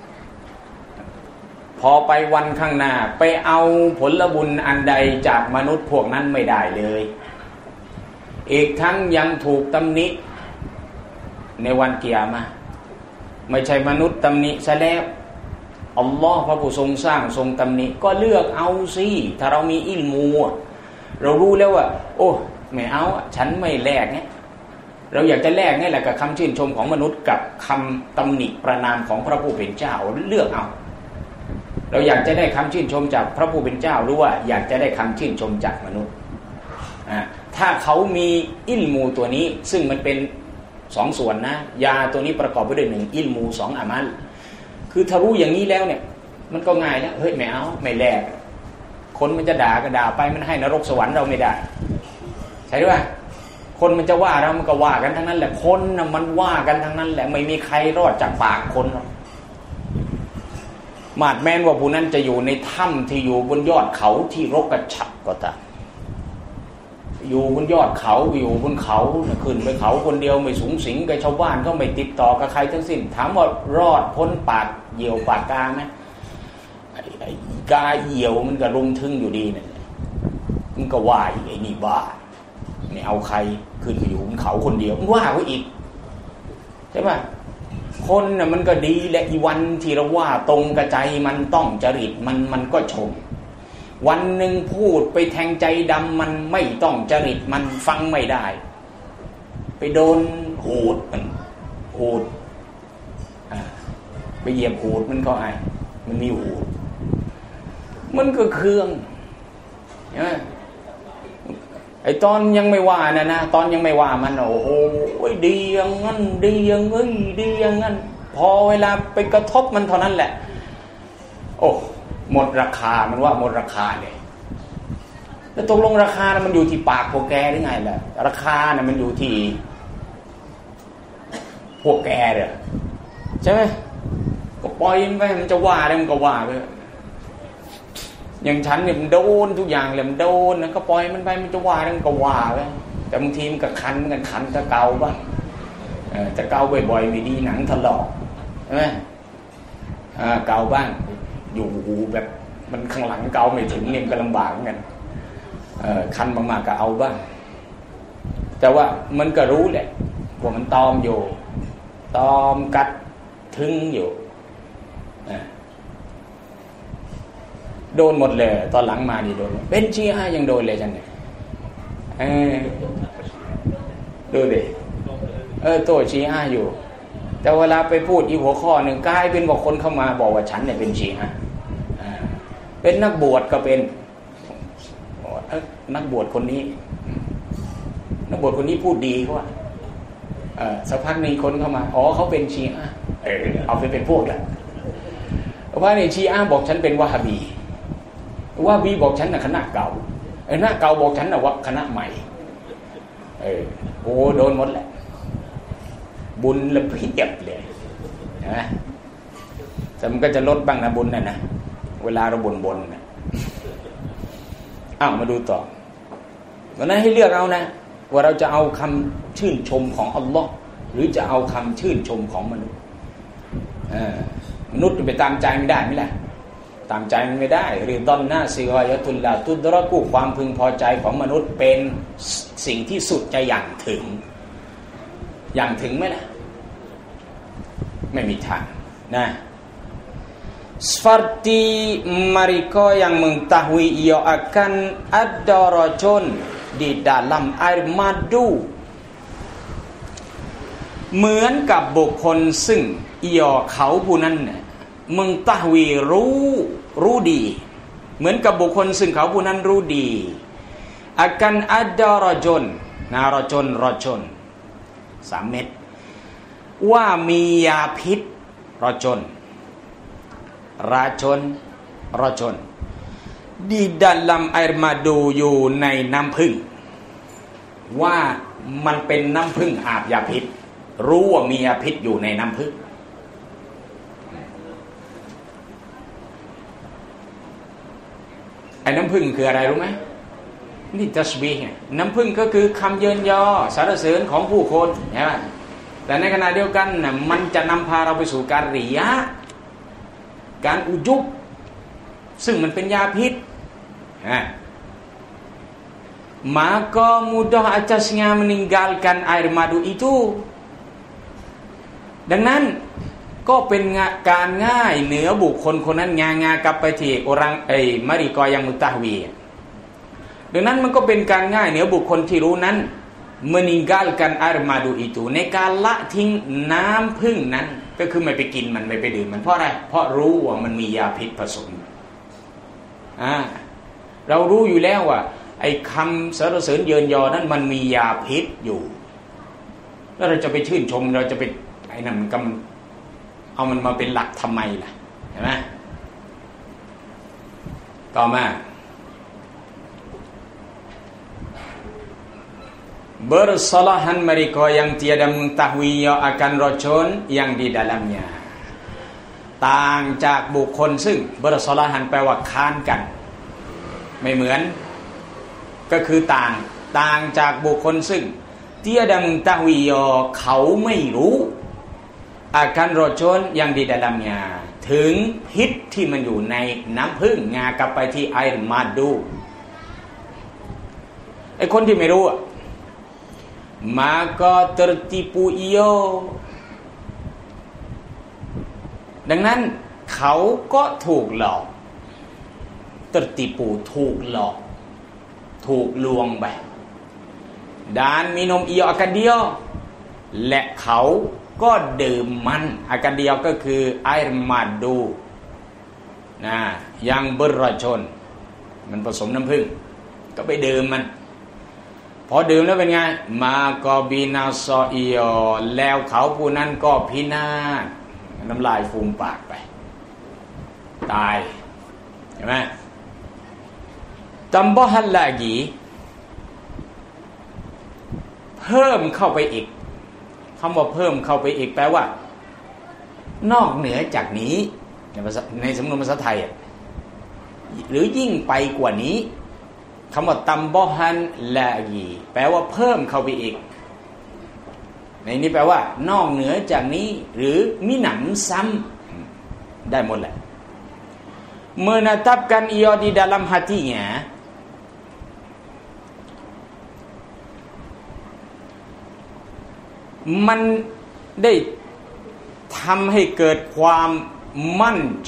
พอไปวันข้างหน้าไปเอาผลบุญอันใดจากมนุษย์พวกนั้นไม่ได้เลยอีกทั้งยังถูกตำหนิในวันกิยามะห์ไม่ใช่มนุษย์ตำหนิซะแล้วอัลลอฮ์พระผู้ทรงสร้างทรงตำหนิก็เลือกเอาสิถ้าเรามีอิลมูเรารู้แล้วว่าโอ้ไม่เอาฉันไม่แลกเนี่ยเราอยากจะแลกนี่แหละกับคำชื่นชมของมนุษย์กับคำตำหนิประนามของพระผู้เป็นเจ้าเลือกเอาเราอยากจะได้คำชื่นชมจากพระผู้เป็นเจ้าหรือว่าอยากจะได้คำชื่นชมจากมนุษย์ถ้าเขามีอิลมูตัวนี้ซึ่งมันเป็นสองส่วนนะยาตัวนี้ประกอบไปด้วย1อิลมู2อามัลคือถ้ารู้อย่างนี้แล้วเนี่ยมันก็ง่ายแล้วเฮ้ยไม่เอาไม่แลกคนมันจะด่าก็ด่าไปมันให้นรกสวรรค์เราไม่ได้ใช่ป่ะคนมันจะว่าเรามันก็ว่ากันทั้งนั้นแหละคนน่ะมันว่ากันทั้งนั้นแหละไม่มีใครรอดจากปากคนหรอกมาดแม้นว่าผู้นั้นจะอยู่ในถ้ำที่อยู่บนยอดเขาที่รกกระฉับก็ตามอยู่บนยอดเขาอยู่บนเขาขึ้นไปเขาคนเดียวไม่สูงสิงกับชาวบ้านก็ไม่ติดต่อกับใครทั้งสิ้นถามว่ารอดพ้นปากเหยี่ยวปากกาไหมไอ้กาเหยี่ยวมันก็รุมทึ่งอยู่ดีเนี่ยมันก็ว่าไอ้นี่บ้าไม่เอาใครขึ้นไปอยู่บนเขาคนเดียวมันว่าเขาอีกใช่ไหมคนน่ะมันก็ดีและอีวันที่เราว่าตรงกระใจมันต้องจริตมันก็ชมวันหนึ่งพูดไปแทงใจดำมันไม่ต้องจริตมันฟังไม่ได้ไปโดนหูดมันหูดไปเหยียบหูดมันก็ไอมันมีหูดมันก็เครื่องใช่ไหมไอตอนยังไม่ว่านะตอนยังไม่ว่ามันโอ้โหดีอย่างงั้นดีอย่างงี้ดีอย่างงั้นพอเวลาไปกระทบมันเท่านั้นแหละโอ้หมดราคามันว่าหมดราคาเลยแล้วตกลงราคานะมันอยู่ที่ปากพวกแกหรือไงล่ะราคานะมันอยู่ที่พวกแกเลยใช่ไหมก็ปล่อยมันไปมันจะว่าอะไรมันก็ว่าไปอย่างฉันเนี่ยมันโดนทุกอย่างเลยมันโดนนะก็ปล่อยมันไปมันจะว่าอะไรมันก็ว่าไปแต่บางทีมันก็คันมันคันจะเกาบ้างจะเกาบ่อยๆไม่ดีหนังถลอกใช่ไหมเกาบ้างอยู่แบบมันข้างหลังเกาไม่ถึงเนี่ยก็ลำบากเหมือนกันคันมากๆก็เอาบ้างแต่ว่ามันก็รู้แหละว่ามันตอมอยู่ตอมกัดทึงอยู่โดนหมดเลยตอนหลังมานี่โดนเป็นชีอะห์ยังโดนเลยจังเนี่ยดูดิโตชีอะห์อยู่แต่เวลาไปพูดอีกหัวข้อหนึ่งกลายเป็นว่าคนเข้ามาบอกว่าฉันเนี่ยเป็นชีอะห์เป็นนักบวชก็เป็นนักบวชคนนี้พูดดีเขาว่าสักพักนึงคนเข้ามาอ๋อเขาเป็นชีอะห์เอาไปเป็นพวกแหละว่าในชีอะห์บอกฉันเป็นวะฮาบีบอกฉันน่ะคณะเก่าคณะเก่าบอกฉันน่ะว่าคณะใหม่โอ้โดนหมดแหละบุญละเพียบเลยนะแต่มันก็จะลดบ้างนะบุญน่ะนะเวลาเราบ่นนะมาดูต่อวันนั้นให้เลือกเอานะว่าเราจะเอาคำชื่นชมของอัลลอฮ์หรือจะเอาคำชื่นชมของมนุษย์มนุษย์ไปตามใจไม่ได้ไหมล่ะตามใจมันไม่ได้ริดอนนาซิกอยะตุลลาตุดรกุความพึงพอใจของมนุษย์เป็นสิ่งที่สุดจะอย่างถึงไหมล่ะไม่มีทางนะ seperti mereka yang mengetahui ia akan ada racun di dalam air madu เหมือนกับบุคคลซึ่งเขาผู้นั้นมึงตะวีรู้ดีเหมือนกับบุคคลซึ่งเขาผู้นั้นรู้ดีakan ada rajul นะรจน3 เม็ดว่ามียาพิษรจนdi dalam air madu อยู่ในน้ำผึ้งว่ามันเป็นน้ำผึ้งอาบยาพิษรู้ว่ามียาพิษอยู่ในน้ำผึ้งไอ้น้ำผึ้งคืออะไรรู้ไหมนี่ตัสบีฮ์น้ำผึ้งก็คือคำเยินยอสรรเสริญของผู้คนใช่ไหมแต่ในขณะเดียวกันน่ะมันจะนำพาเราไปสู่การริยะการอุจุบซึ่งมันเป็นยาพิษmaka mudah atasnya meninggalkan air madu itu ดังนั้นก็เป็นการง่ายเหนือบุคคลคนนั้นงากลับไปที่มริกอยังมุตะวีดังนั้นมันก็เป็นการง่ายเหนือบุคคลที่รู้นั้น meninggalkan air madu itu ในการละทิ้งน้ำผึ้งนั้นก็คือไม่ไปกินมันไม่ไปดื่มมันเพราะอะไรเพราะรู้ว่ามันมียาพิษผสมเรารู้อยู่แล้วว่าไอ้คำสรรเสริญเยินยอนั้นมันมียาพิษอยู่แล้วเราจะไปชื่นชมเราจะไปไอ้นั่นก็เอามันมาเป็นหลักทำไมล่ะเห็นไหมต่อมาbersalahan mereka yang tiada mengetahui akan racun yang di dalamnya ต่างจากบุคคลซึ่งbersalahan แปลว่าค้านกันไม่เหมือนก็คือต่างจากบุคคลซึ่งtiada mengetahui เขาไม่รู้akan racun yang di dalamnya ถึงพิษที่มันอยู่ในน้ำผึ้งกลับไปที่ air madu ไอ้คนที่ไม่รู้maka tertipu ia ดังนั้นเขาก็ถูกหลอก tertipu ถูกหลอกถูกลวงไป dan minum ia akan dia และเขาก็ดื่มมันอาการเดียวก็คือ air madu ยังberacun มันผสมน้ำผึ้งก็ไปดื่มมันพอดื่มแล้วเป็นไงมาก็บินาซออียแล้วเขาผู้นั้นก็พินาศน้ำลายฟูมปากไปตายเห็นไหมtambahan lagi เพิ่มเข้าไปอีกคำว่าเพิ่มเข้าไปอีกแปลว่านอกเหนือจากนี้ในสำนวนภาษาไทยหรือยิ่งไปกว่านี้คำว่าตัมบอฮันลากีแปลว่าเพิ่มเข้าไปอีกในนี้แปลว่านอกเหนือจากนี้หรือมิหนำซ้ำได้หมดแหละmenetapkan ia di dalam hatinya มันได้ทำให้เกิดความมั่นใจ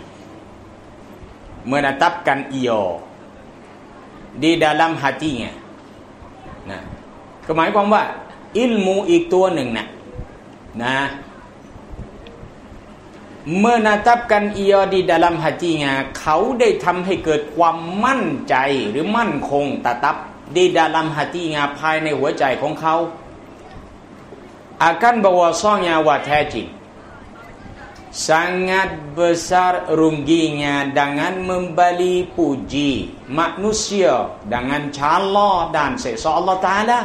menetapkan ia di dalam hatinya นะก็หมายความว่าอิลมูอีกตัวหนึ่งนะเมื่อนาตับกันอีอดีดัลัมฮะจีงาเขาได้ทำให้เกิดความมั่นใจหรือมั่นคงตะตับดีดัลัมฮะจีงาภายในหัวใจของเขาอาการบวชซ่องว่าแท้จริง sangat besar ruginya dengan membeli puji manusia dengan cala dan seksa Allah Taala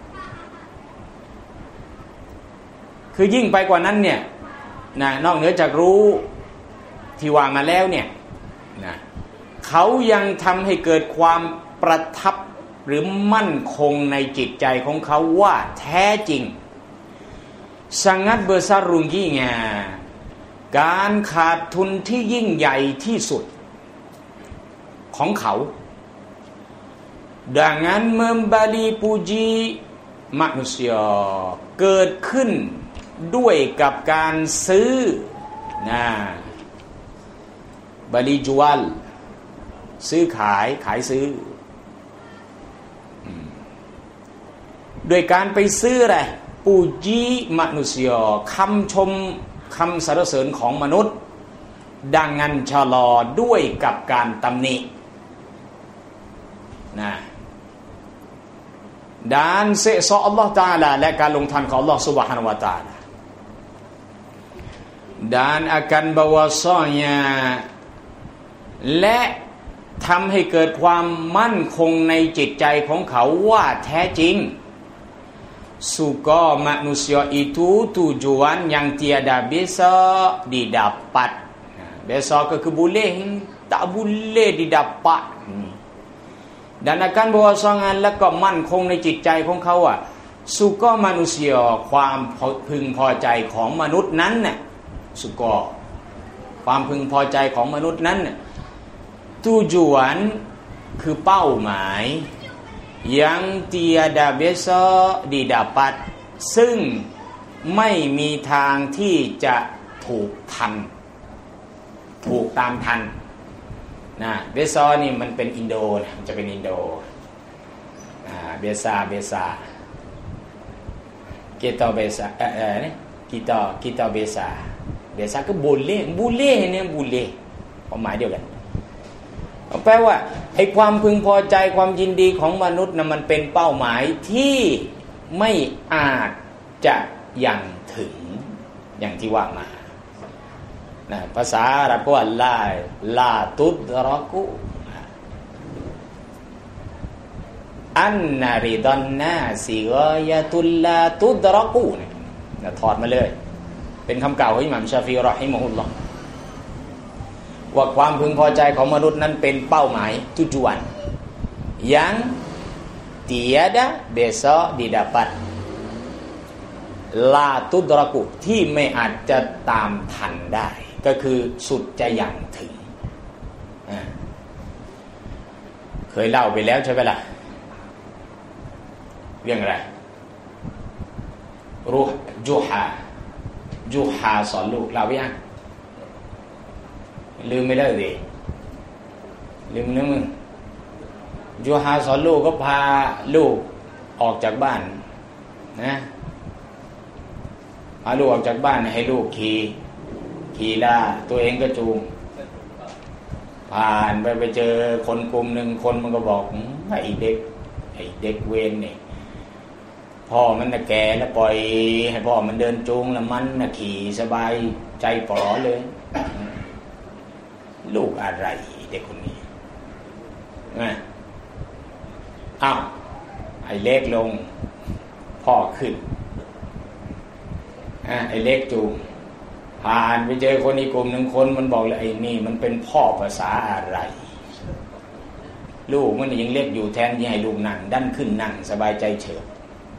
คือยิ่งไปกว่านั้นเนี่ยนอกเหนือจากรู้ที่ว่ามาแล้วเนี่ยเขายังทำให้เกิดความประทับหรือมั่นคงในจิตใจของเขาว่าแท้จริง sangat besar ruginyaการขาดทุนที่ยิ่งใหญ่ที่สุดของเขา dengan membeli puji manusia เกิดขึ้นด้วยกับการซื้อบาลีจวลซื้อขายซื้อโดยการไปซื้ออะไรปูจีมนุษยคำชมคำสรรเสริญของมนุษย์ดังนั้นชะลอด้วยกับการตำหนินะด้านเสซออัลลอฮฺตะอาลาและการลงทันของอัลลอฮฺซุบฮานะฮูวะตะอาลาdan akan bahwasanya และทำให้เกิดความมั่นคงในจิตใจของเขาว่าแท้จริง suka manusia itu tujuan yang tiada bisa didapat bisa ก็คือ boleh tak boleh didapat dan akan bahwasanya แล้วก็มั่นคงในจิตใจของเขาอ่ะ suka manusia ความพึงพอใจของมนุษย์นั้นน่ะสุกอความพึงพอใจของมนุษย์นั้นตุจวนคือเป้าหมายยังเตียดาเบซอดีดาปัดซึ่งไม่มีทางที่จะถูกทันถูกตามทันนะเบซอนี่มันเป็นอินโดนะมันจะเป็นอินโดเบซาเกตอเบซานี่กิตอเบซาเบซาก็บุลเล่เนี่ยบุลเล่ความหมายเดียวกันแปลว่าไอ้ความพึงพอใจความยินดีของมนุษย์นะมันเป็นเป้าหมายที่ไม่อาจจะยังถึงอย่างที่ว่ามานะภาษาอาหรับก็ว่าลาตุดรอกุอันนาริดอนนาซิกอยะตุลลาตุดรอกุเนี่ยถอดมาเลยเป็นคำกล่าวของอิหม่ามชาฟิอีเราะฮิมะฮุลลอฮ์ว่าความพึงพอใจของมนุษย์นั้นเป็นเป้าหมายทุจวนyang tiada bisa didapat la tudraku ที่ไม่อาจจะตามทันได้ก็คือสุดจะยังถึงเคยเล่าไปแล้วใช่ไหมล่ะเรื่องอะไรรูห์จูฮาสอนลูกเล่าไปยังลืมไม่ได้ดิลืมนึกมึงจูฮาสอนลูกก็พาลูกออกจากบ้านนะพาลูกออกจากบ้านให้ลูกขี่ลาตัวเองก็จูงผ่านไปเจอคนกลุ่มหนึ่งคนมันก็บอกไอ้เด็กเวรนี่พ่อมันน่ะแก่แล้วปล่อยให้พ่อมันเดินจูงแล้วมันน่ะขี่สบายใจป๋อเลยลูกอะไรเด็กคนนี้อ้าวไอ้เล็กลงพ่อขึ้นไอ้เล็กจูงผ่านไปเจอคนอีกกลุ่มหนึ่งคนมันบอกเลยไอ้นี่มันเป็นพ่อภาษาอะไรลูกมันยังเล็กอยู่แทนที่ให้ลูกนั่งดันขึ้นนั่งสบายใจเฉิบ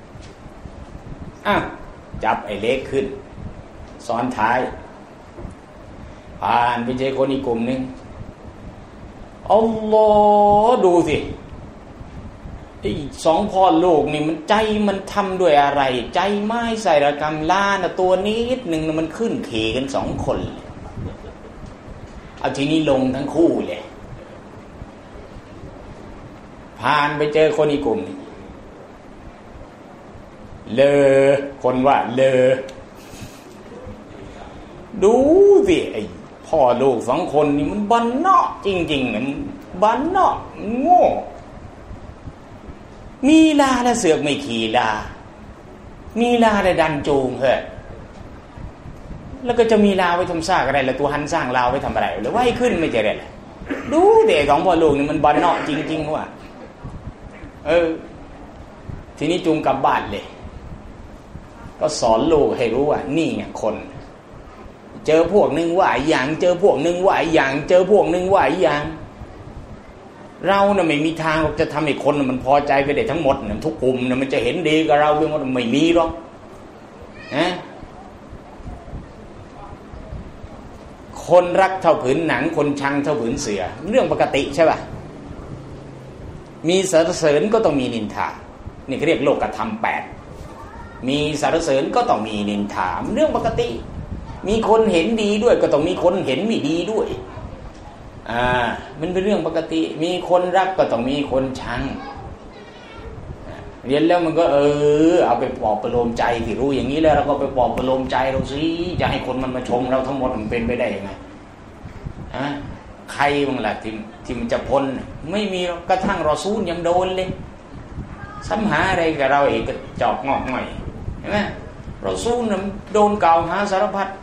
จับไอ้เล็กขึ้นซ้อนท้ายผ่านไปเจอคนอีกกลุ่มนึงอัลลอฮ์ดูสิไอ้สองพ่อลูกนี่มันใจมันทำด้วยอะไรใจไม้ใส่ระกำล้านตัวนิดหนึ่งมันขึ้นขี่กันสองคนเอาทีนี้ลงทั้งคู่เลยผ่านไปเจอคนอีกกลุ่มนึงคนว่าดูสิไอ้พ่อลูกสองคนนี่มันบันเนาะจริงๆนะบันเนาะโง่มีลาแล้วเสือกไม่ขี่ลามีลาแล้วดันจูงเฮ้ยแล้วก็จะมีลาไว้ทำซากอะไรแล้วตัวหันสร้างลาไว้ทำอะไรหรือว่าให้ขึ้นไม่ใช่เลยดูเด็กของพ่อลูกนี่มันบันเนาะจริงๆว่ะทีนี้จูงกลับบ้านเลยก็สอนลูกให้รู้ว่านี่ไงคนเจอพวกนึงว่าอย่างเจอพวกนึงว่าอย่างเจอพวกนึงว่าอย่างเราน่ะไม่มีทางจะทำให้คนมันพอใจไปได้ทั้งหมดนะทุกกลุ่มนะมันจะเห็นดีกับเราด้วยมันไม่มีหรอกนะคนรักเท่าผืนหนังคนชังเท่าผืนเสือเรื่องปกติใช่ป่ะมีสรรเสริญก็ต้องมีนินทานี่เขาเรียกโลกธรรม8มีสรรเสริญก็ต้องมีนินทาเรื่องปกติมีคนเห็นดีด้วยก็ต้องมีคนเห็นไม่ดีด้วยมันเป็นเรื่องปกติมีคนรักก็ต้องมีคนชังเรียนแล้วมันก็เอาไปปลอบประโลมใจที่รู้อย่างนี้แล้วเราก็ไปปลอบประโลมใจเราสิจะให้คนมันมาชมเราทั้งหมดมันเป็นไปได้ยังไงใครบ้างล่ะที่มันจะพ้นไม่มีกระทั่งรอซูลยังโดนเลยซ้ำหาอะไรกับเราเองก็จอกงอกง่อยเห็นไหมรอซูลน่ะโดนกล่าวหาสารพัด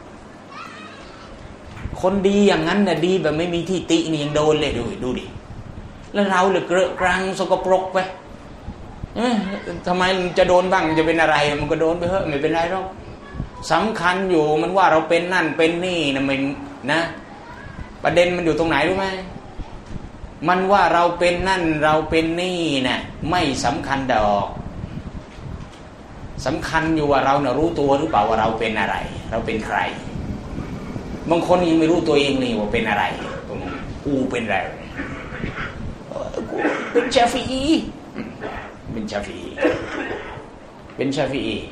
คนดีอย่างนั้นน่ะดีแบบไม่มีที่ตินี่ยังโดนเลยดูดิแล้วเราเลยเกลอะกรังสกปรกไปทำไมมันจะโดนบ้างมันจะเป็นอะไรมันก็โดนไปเถอะไม่เป็นไรหรอกสำคัญอยู่มันว่าเราเป็นนั่นเป็นนี่นะมันนะประเด็นมันอยู่ตรงไหนรู้ไหมมันว่าเราเป็นนั่นเราเป็นนี่นะไม่สำคัญดอกสำคัญอยู่ว่าเรารู้ตัวหรือเปล่าว่าเราเป็นอะไรเราเป็นใครบางคนยังไม่รู้ตัวเองเลยว่าเป็นอะไรกูเป็นอะไรกูเป็นชาฟีอีเป็นชาฟีอี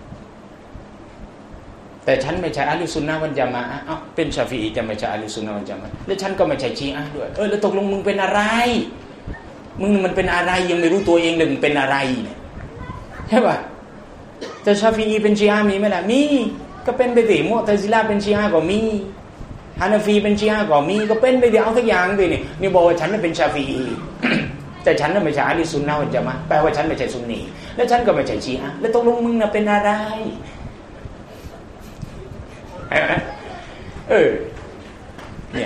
แต่ฉันไม่ใช่อะห์ลุสซุนนะฮ์วัลญะมาอะห์เป็นชาฟีอีจะไม่ใช่อะห์ลุสซุนนะฮ์วัลญะมาอะห์แล้วฉันก็ไม่ใช่ชีอะห์ด้วยแล้วตกลงมึงเป็นอะไรมึงมันเป็นอะไรยังไม่รู้ตัวเองเลยมึงเป็นอะไรเนี่ยใช่ป่ะแต่ชาฟีอีเป็นชีอะห์มีไหมล่ะมีก็เป็นไปสิมุอ์ตะซิละห์เป็นชีอะห์ก็มีฮานาฟีเป็นชีอะห์ก็มีก็เป็นไปดิเอาทุกอย่างดินี่บอกว่าฉันเป็นชาฟีอีแต่ฉันน่ะไม่ใช่อะห์ลุสซุนนะฮ์วัลญะมาอะห์แปลว่าฉันไม่ใช่ซุนนีแล้วฉันก็ไม่ใช่ชีอะห์แล้วตกลงมึงน่ะเป็นอะไรเนี่ย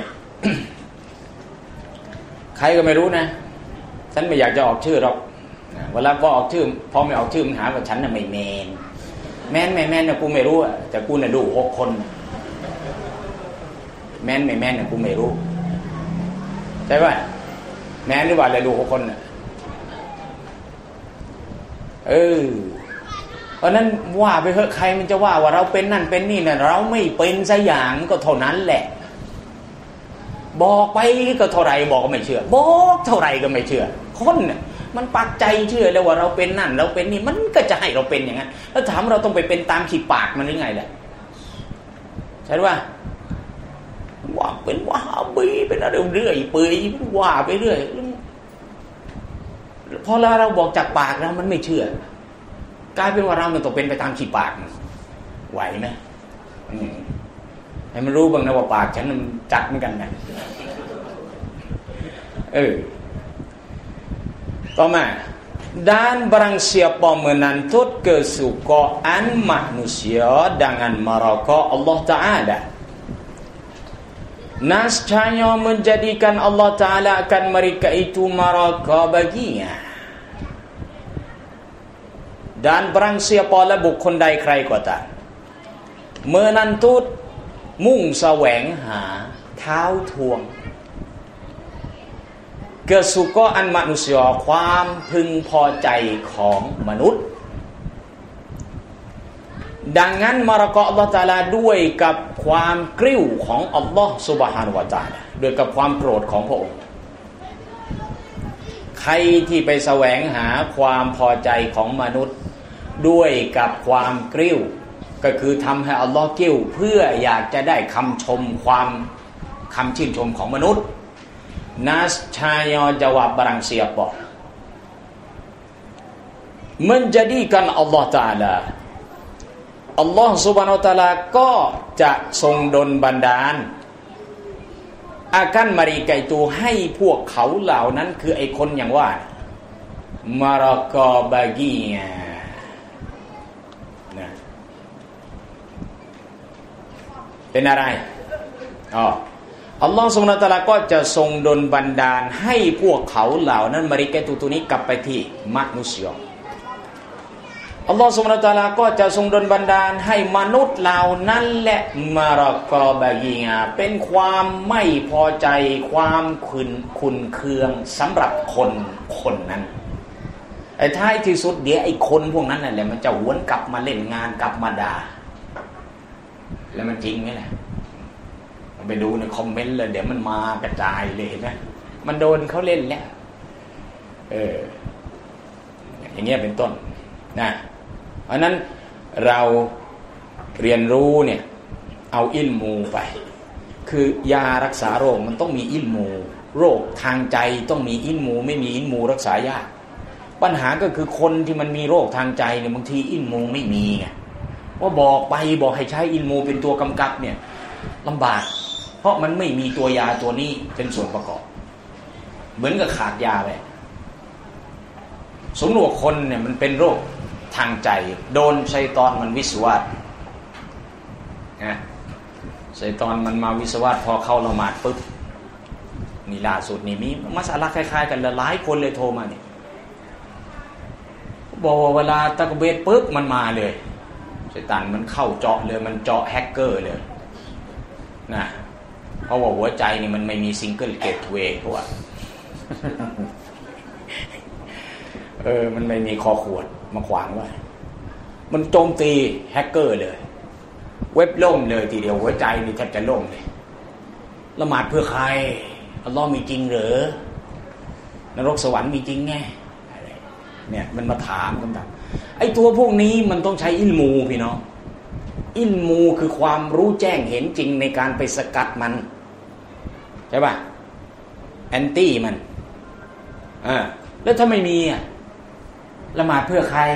ใครก็ไม่รู้นะฉันไม่อยากจะออกชื่อหรอกเวลาพอออกชื่อพอไม่ออกชื่อมันหาว่าฉันน่ะไม่แมนนะกูไม่รู้แต่กูน่ะดู6 คนแมนไม่แมนน่ะกูไม่รู้ใช่ป่ะแมนหรือว่าอะไรดู6 คนน่ะเพราะนั้นว่าไปเถอะใครมันจะว่าเราเป็นนั่นเป็นนี่นะเราไม่เป็นสักอย่างก็เท่านั้นแหละบอกไปก็เท่าไรบอกก็ไม่เชื่อบอกเท่าไรก็ไม่เชื่อคนเนี่ยมันปักใจเชื่อแล้วว่าเราเป็นนั่นเราเป็นนี่มันก็จะให้เราเป็นอย่างนั้นแล้วถามเราต้องไปเป็นตามขี้ปากมันหรือไงแหละใช่ป่ะว่าเป็นว่าบีเป็นอะไรเรื่อยเปื่อยว่าไปเรื่อยพอเราบอกจากปากเรามันไม่เชื่อกลายเป็นว่าเราเนี่ยต้องเป็นไปตามขี้ปากไหวไหมให้มันรู้บ้างนะว่าปากฉันมันจัดเหมือนกันนะต่อมา dan barang siapa menantut kesukaan manusia dengan mereka Allah Ta'ala nascaya menjadikan Allah Ta'ala akan mereka itu mereka baginya dan barang siapa lah บุคคลใดใครก็ตาม menantut มุ่งแสวงหาเท้าทวง kesukaan manusia ความพึงพอใจของมนุษย์ ดังนั้นมารากะอัลลอฮฺตะอาลาด้วยกับความกริ้วของอัลลอฮฺซุบฮานะฮูวะตะอาลาด้วยกับความโกรธของพระองค์ใครที่ไปแสวงหาความพอใจของมนุษย์ด้วยกับความกริ้วก็คือทำให้อัลลอฮฺกริ้วเพื่ออยากจะได้คำชมคำชื่นชมของมนุษย์nascaya jawab barang siapa menjadikan Allah Ta'ala Allah Subhanahu Wa Ta'ala ก็จะทรงดลบันดาล akan mereka itu ให้พวกเขาเหล่านั้นคือไอ้คนอย่างว่า maraka baginya นะเป็นอะไรอัลลอฮฺซุบฮานะฮูวะตะอาลาก็จะทรงดลบันดาลให้พวกเขาเหล่านั้นมาริกะตัวนี้กลับไปที่มนุษย์อัลลอฮฺซุบฮานะฮูวะตะอาลาก็จะทรงดลบันดาลให้มนุษย์เหล่านั้นและมารากอบะกีงาเป็นความไม่พอใจความขุ่นเคืองสำหรับคนนั้นไอ้ท้ายที่สุดเดี๋ยวไอ้คนพวกนั้นนั่นแหละมันจะหวนกลับมาเล่นงานกลับมาด่าแล้วมันจริงไหมล่ะไปดูในคอมเมนต์เลยเดี๋ยวมันมากระจายเลยนะมันโดนเขาเล่นแล้วอย่างเงี้ยเป็นต้นนะเพราะนั้นเราเรียนรู้เนี่ยเอาอิลมูไปคือยารักษาโรคมันต้องมีอิลมูโรคทางใจต้องมีอิลมูไม่มีอิลมูรักษายากไปปัญหาก็คือคนที่มันมีโรคทางใจเนี่ยบางทีอิลมูไม่มีไงว่าบอกไปบอกให้ใช้อิลมูเป็นตัวกำกับเนี่ยลำบากเพราะมันไม่มีตัวยาตัวนี้เป็นส่วนประกอบเหมือนกับขาดยาไปสมมติว่าคนเนี่ยมันเป็นโรคทางใจโดนชัยฏอนมันวิสวาสนะชัยฏอนมันมาวิสวาสพอเข้าละหมาดปุ๊บนี่ล่าสุดนี่มีมัสอะละห์คล้ายๆกันหลายคนเลยโทรมาเนี่ยบอกว่าเวลาตะกเบดปุ๊บมันมาเลยชัยฏอนมันเข้าเจาะเลยมันเจาะแฮกเกอร์เลยนะเพราะว่าหัวใจนี่มันไม่มีซิงเกิลเกตเวย์เพราะว่ามันไม่มีคอขวดมาขวางไว้มันโจมตีแฮกเกอร์เลยเว็บล่มเลยทีเดียวหัวใจนี่แทบจะล่มเลยละหมาดเพื่อใครอัลเลาะห์มีจริงหรือนรกสวรรค์มีจริงไงเนี่ยมันมาถามคำถามไอ้ตัวพวกนี้มันต้องใช้อิลมูพี่น้องอิลมูคือความรู้แจ้งเห็นจริงในการไปสกัดมันใช่ป่ะแอนตี้มันแล้วถ้าไม่มีละหมาดเพื่อใคร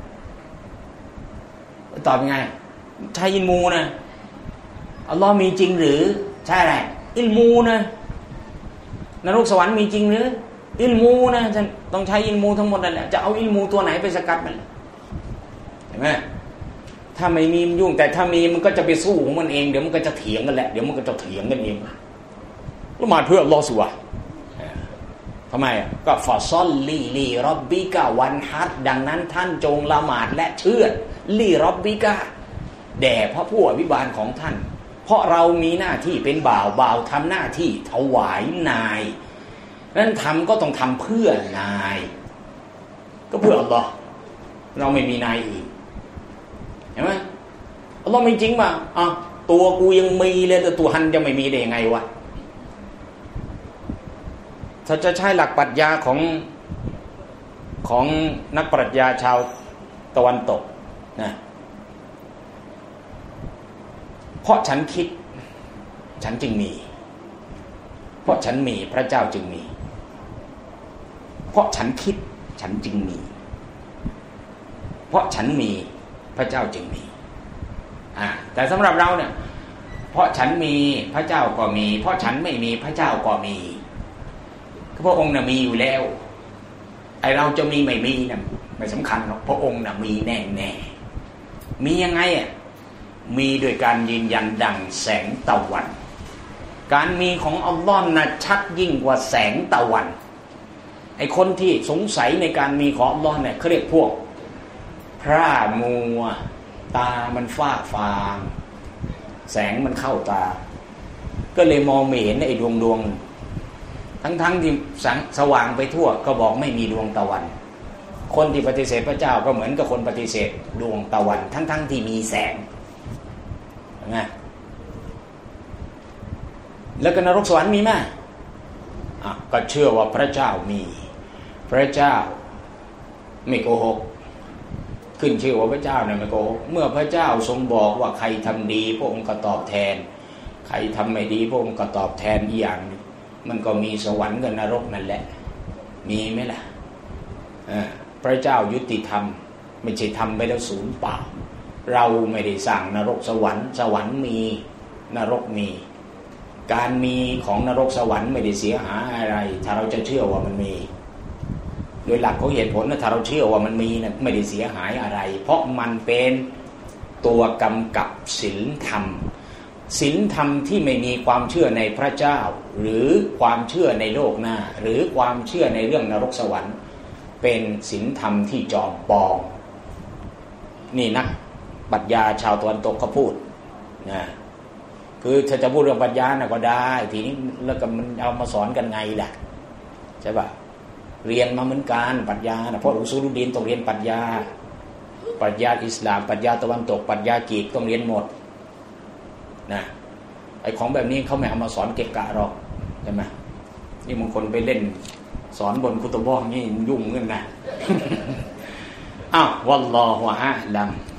ตอบยังไงใช้อิลมูนะอัลลอฮ์มีจริงหรือใช่อะไรอิลมูนะนรกสวรรค์มีจริงหรืออิลมูนะต้องใช้อิลมูทั้งหมดนั่นแหละจะเอาอิลมูตัวไหนไปสกัดมันเห็นไหมถ้าไม่มีมันยุ่งแต่ถ้ามีมันก็จะไปสู้ของมันเองเดี๋ยวมันก็จะเถียงกันแหละเดี๋ยวมันก็จะเถียงกันเองละหมาดเพื่ออัลลอฮ์สิวะทำไมก็ฟาซอลลีร็อบบิกะวันฮัดดังนั้นท่านจงละหมาดและเชื่อลีร็อบบิกะแด่พระผู้อภิบาลของท่านเพราะเรามีหน้าที่เป็นบ่าวทำหน้าที่ถวายนายนั้นทำก็ต้องทำเพื่อนายก็เพื่ออัลลอฮ์เราไม่มีนายอื่นเห็นไหมอัลลอฮ์ไม่จริงป่ะตัวกูยังมีเลยแต่ตัวฮันจะไม่มีได้ยังไงวะถ้าจะใช้หลักปรัชญาของนักปรัชญาชาวตะวันตกนะเพราะฉันคิดฉันจึงมีเพราะฉันมีพระเจ้าจึงมีเพราะฉันคิดฉันจึงมีเพราะฉันมีพระเจ้าจึงมีแต่สำหรับเราเนี่ยเพราะฉันมีพระเจ้าก็มีเพราะฉันไม่มีพระเจ้าก็มีพระองค์น่ะมีอยู่แล้วไอเราจะมีไม่มีน่ะไม่สำคัญหรอกพระองค์น่ะมีแน่ๆมียังไงมีโดยการยืนยันดังแสงตะวันการมีของอัลลอฮ์น่ะชัดยิ่งกว่าแสงตะวันไอคนที่สงสัยในการมีของอัลลอฮ์เนี่ยเขาเรียกพวกพร่ามัวตามันฟ้าฟางแสงมันเข้าตาก็เลยมองไม่เห็นไอ้ดวงทั้งที่สว่างไปทั่วก็บอกไม่มีดวงตะวันคนที่ปฏิเสธพระเจ้าก็เหมือนกับคนปฏิเสธดวงตะวันทั้งที่มีแสงนะแล้วก็นรกสวรรค์มีไหมก็เชื่อว่าพระเจ้ามีพระเจ้าไม่โกหกขึ้นชื่อว่าพระเจ้าเนี่ยไม่โกหกเมื่อพระเจ้าทรงบอกว่าใครทำดีพระองค์ก็ตอบแทนใครทำไม่ดีพระองค์ก็ตอบแทนอีกอย่างนึงมันก็มีสวรรค์กับนรกนั่นแหละมีไหมล่ะพระเจ้ายุติธรรมไม่ใช่ทำไปแล้วศูนย์เปล่าเราไม่ได้สร้างนรกสวรรค์สวรรค์มีนรกมีการมีของนรกสวรรค์ไม่ได้เสียหายอะไรถ้าเราจะเชื่อว่ามันมีโดยหลักของเหตุผลนะถ้าเราเชื่อว่ามันมีนะไม่ได้เสียหายอะไรเพราะมันเป็นตัวกำกับศีลธรรมศีลธรรมที่ไม่มีความเชื่อในพระเจ้าหรือความเชื่อในโลกหน้าหรือความเชื่อในเรื่องนรกสวรรค์เป็นศีลธรรมที่จอมปลอมนี่นักปรัชญาชาวตะวันตกเขาพูดนะคือถ้าจะพูดเรื่องปรัชญานะก็ได้ทีนี้แล้วก็มันเอามาสอนกันไงล่ะใช่ป่ะเรียนมาเหมือนกันปรัชญานะเพราะอุซูลุดดีนต้องเรียนปรัชญาอิสลามปรัชญาตะวันตกปรัชญากีกต้องเรียนหมดนะไอ้ของแบบนี้เขาไม่เอามาสอนเกะกะหรอกใช่ไหมนี่บางคนไปเล่นสอนบนคุตบะนี่ยุ่งเงินนะวัลลอฮุอะลัม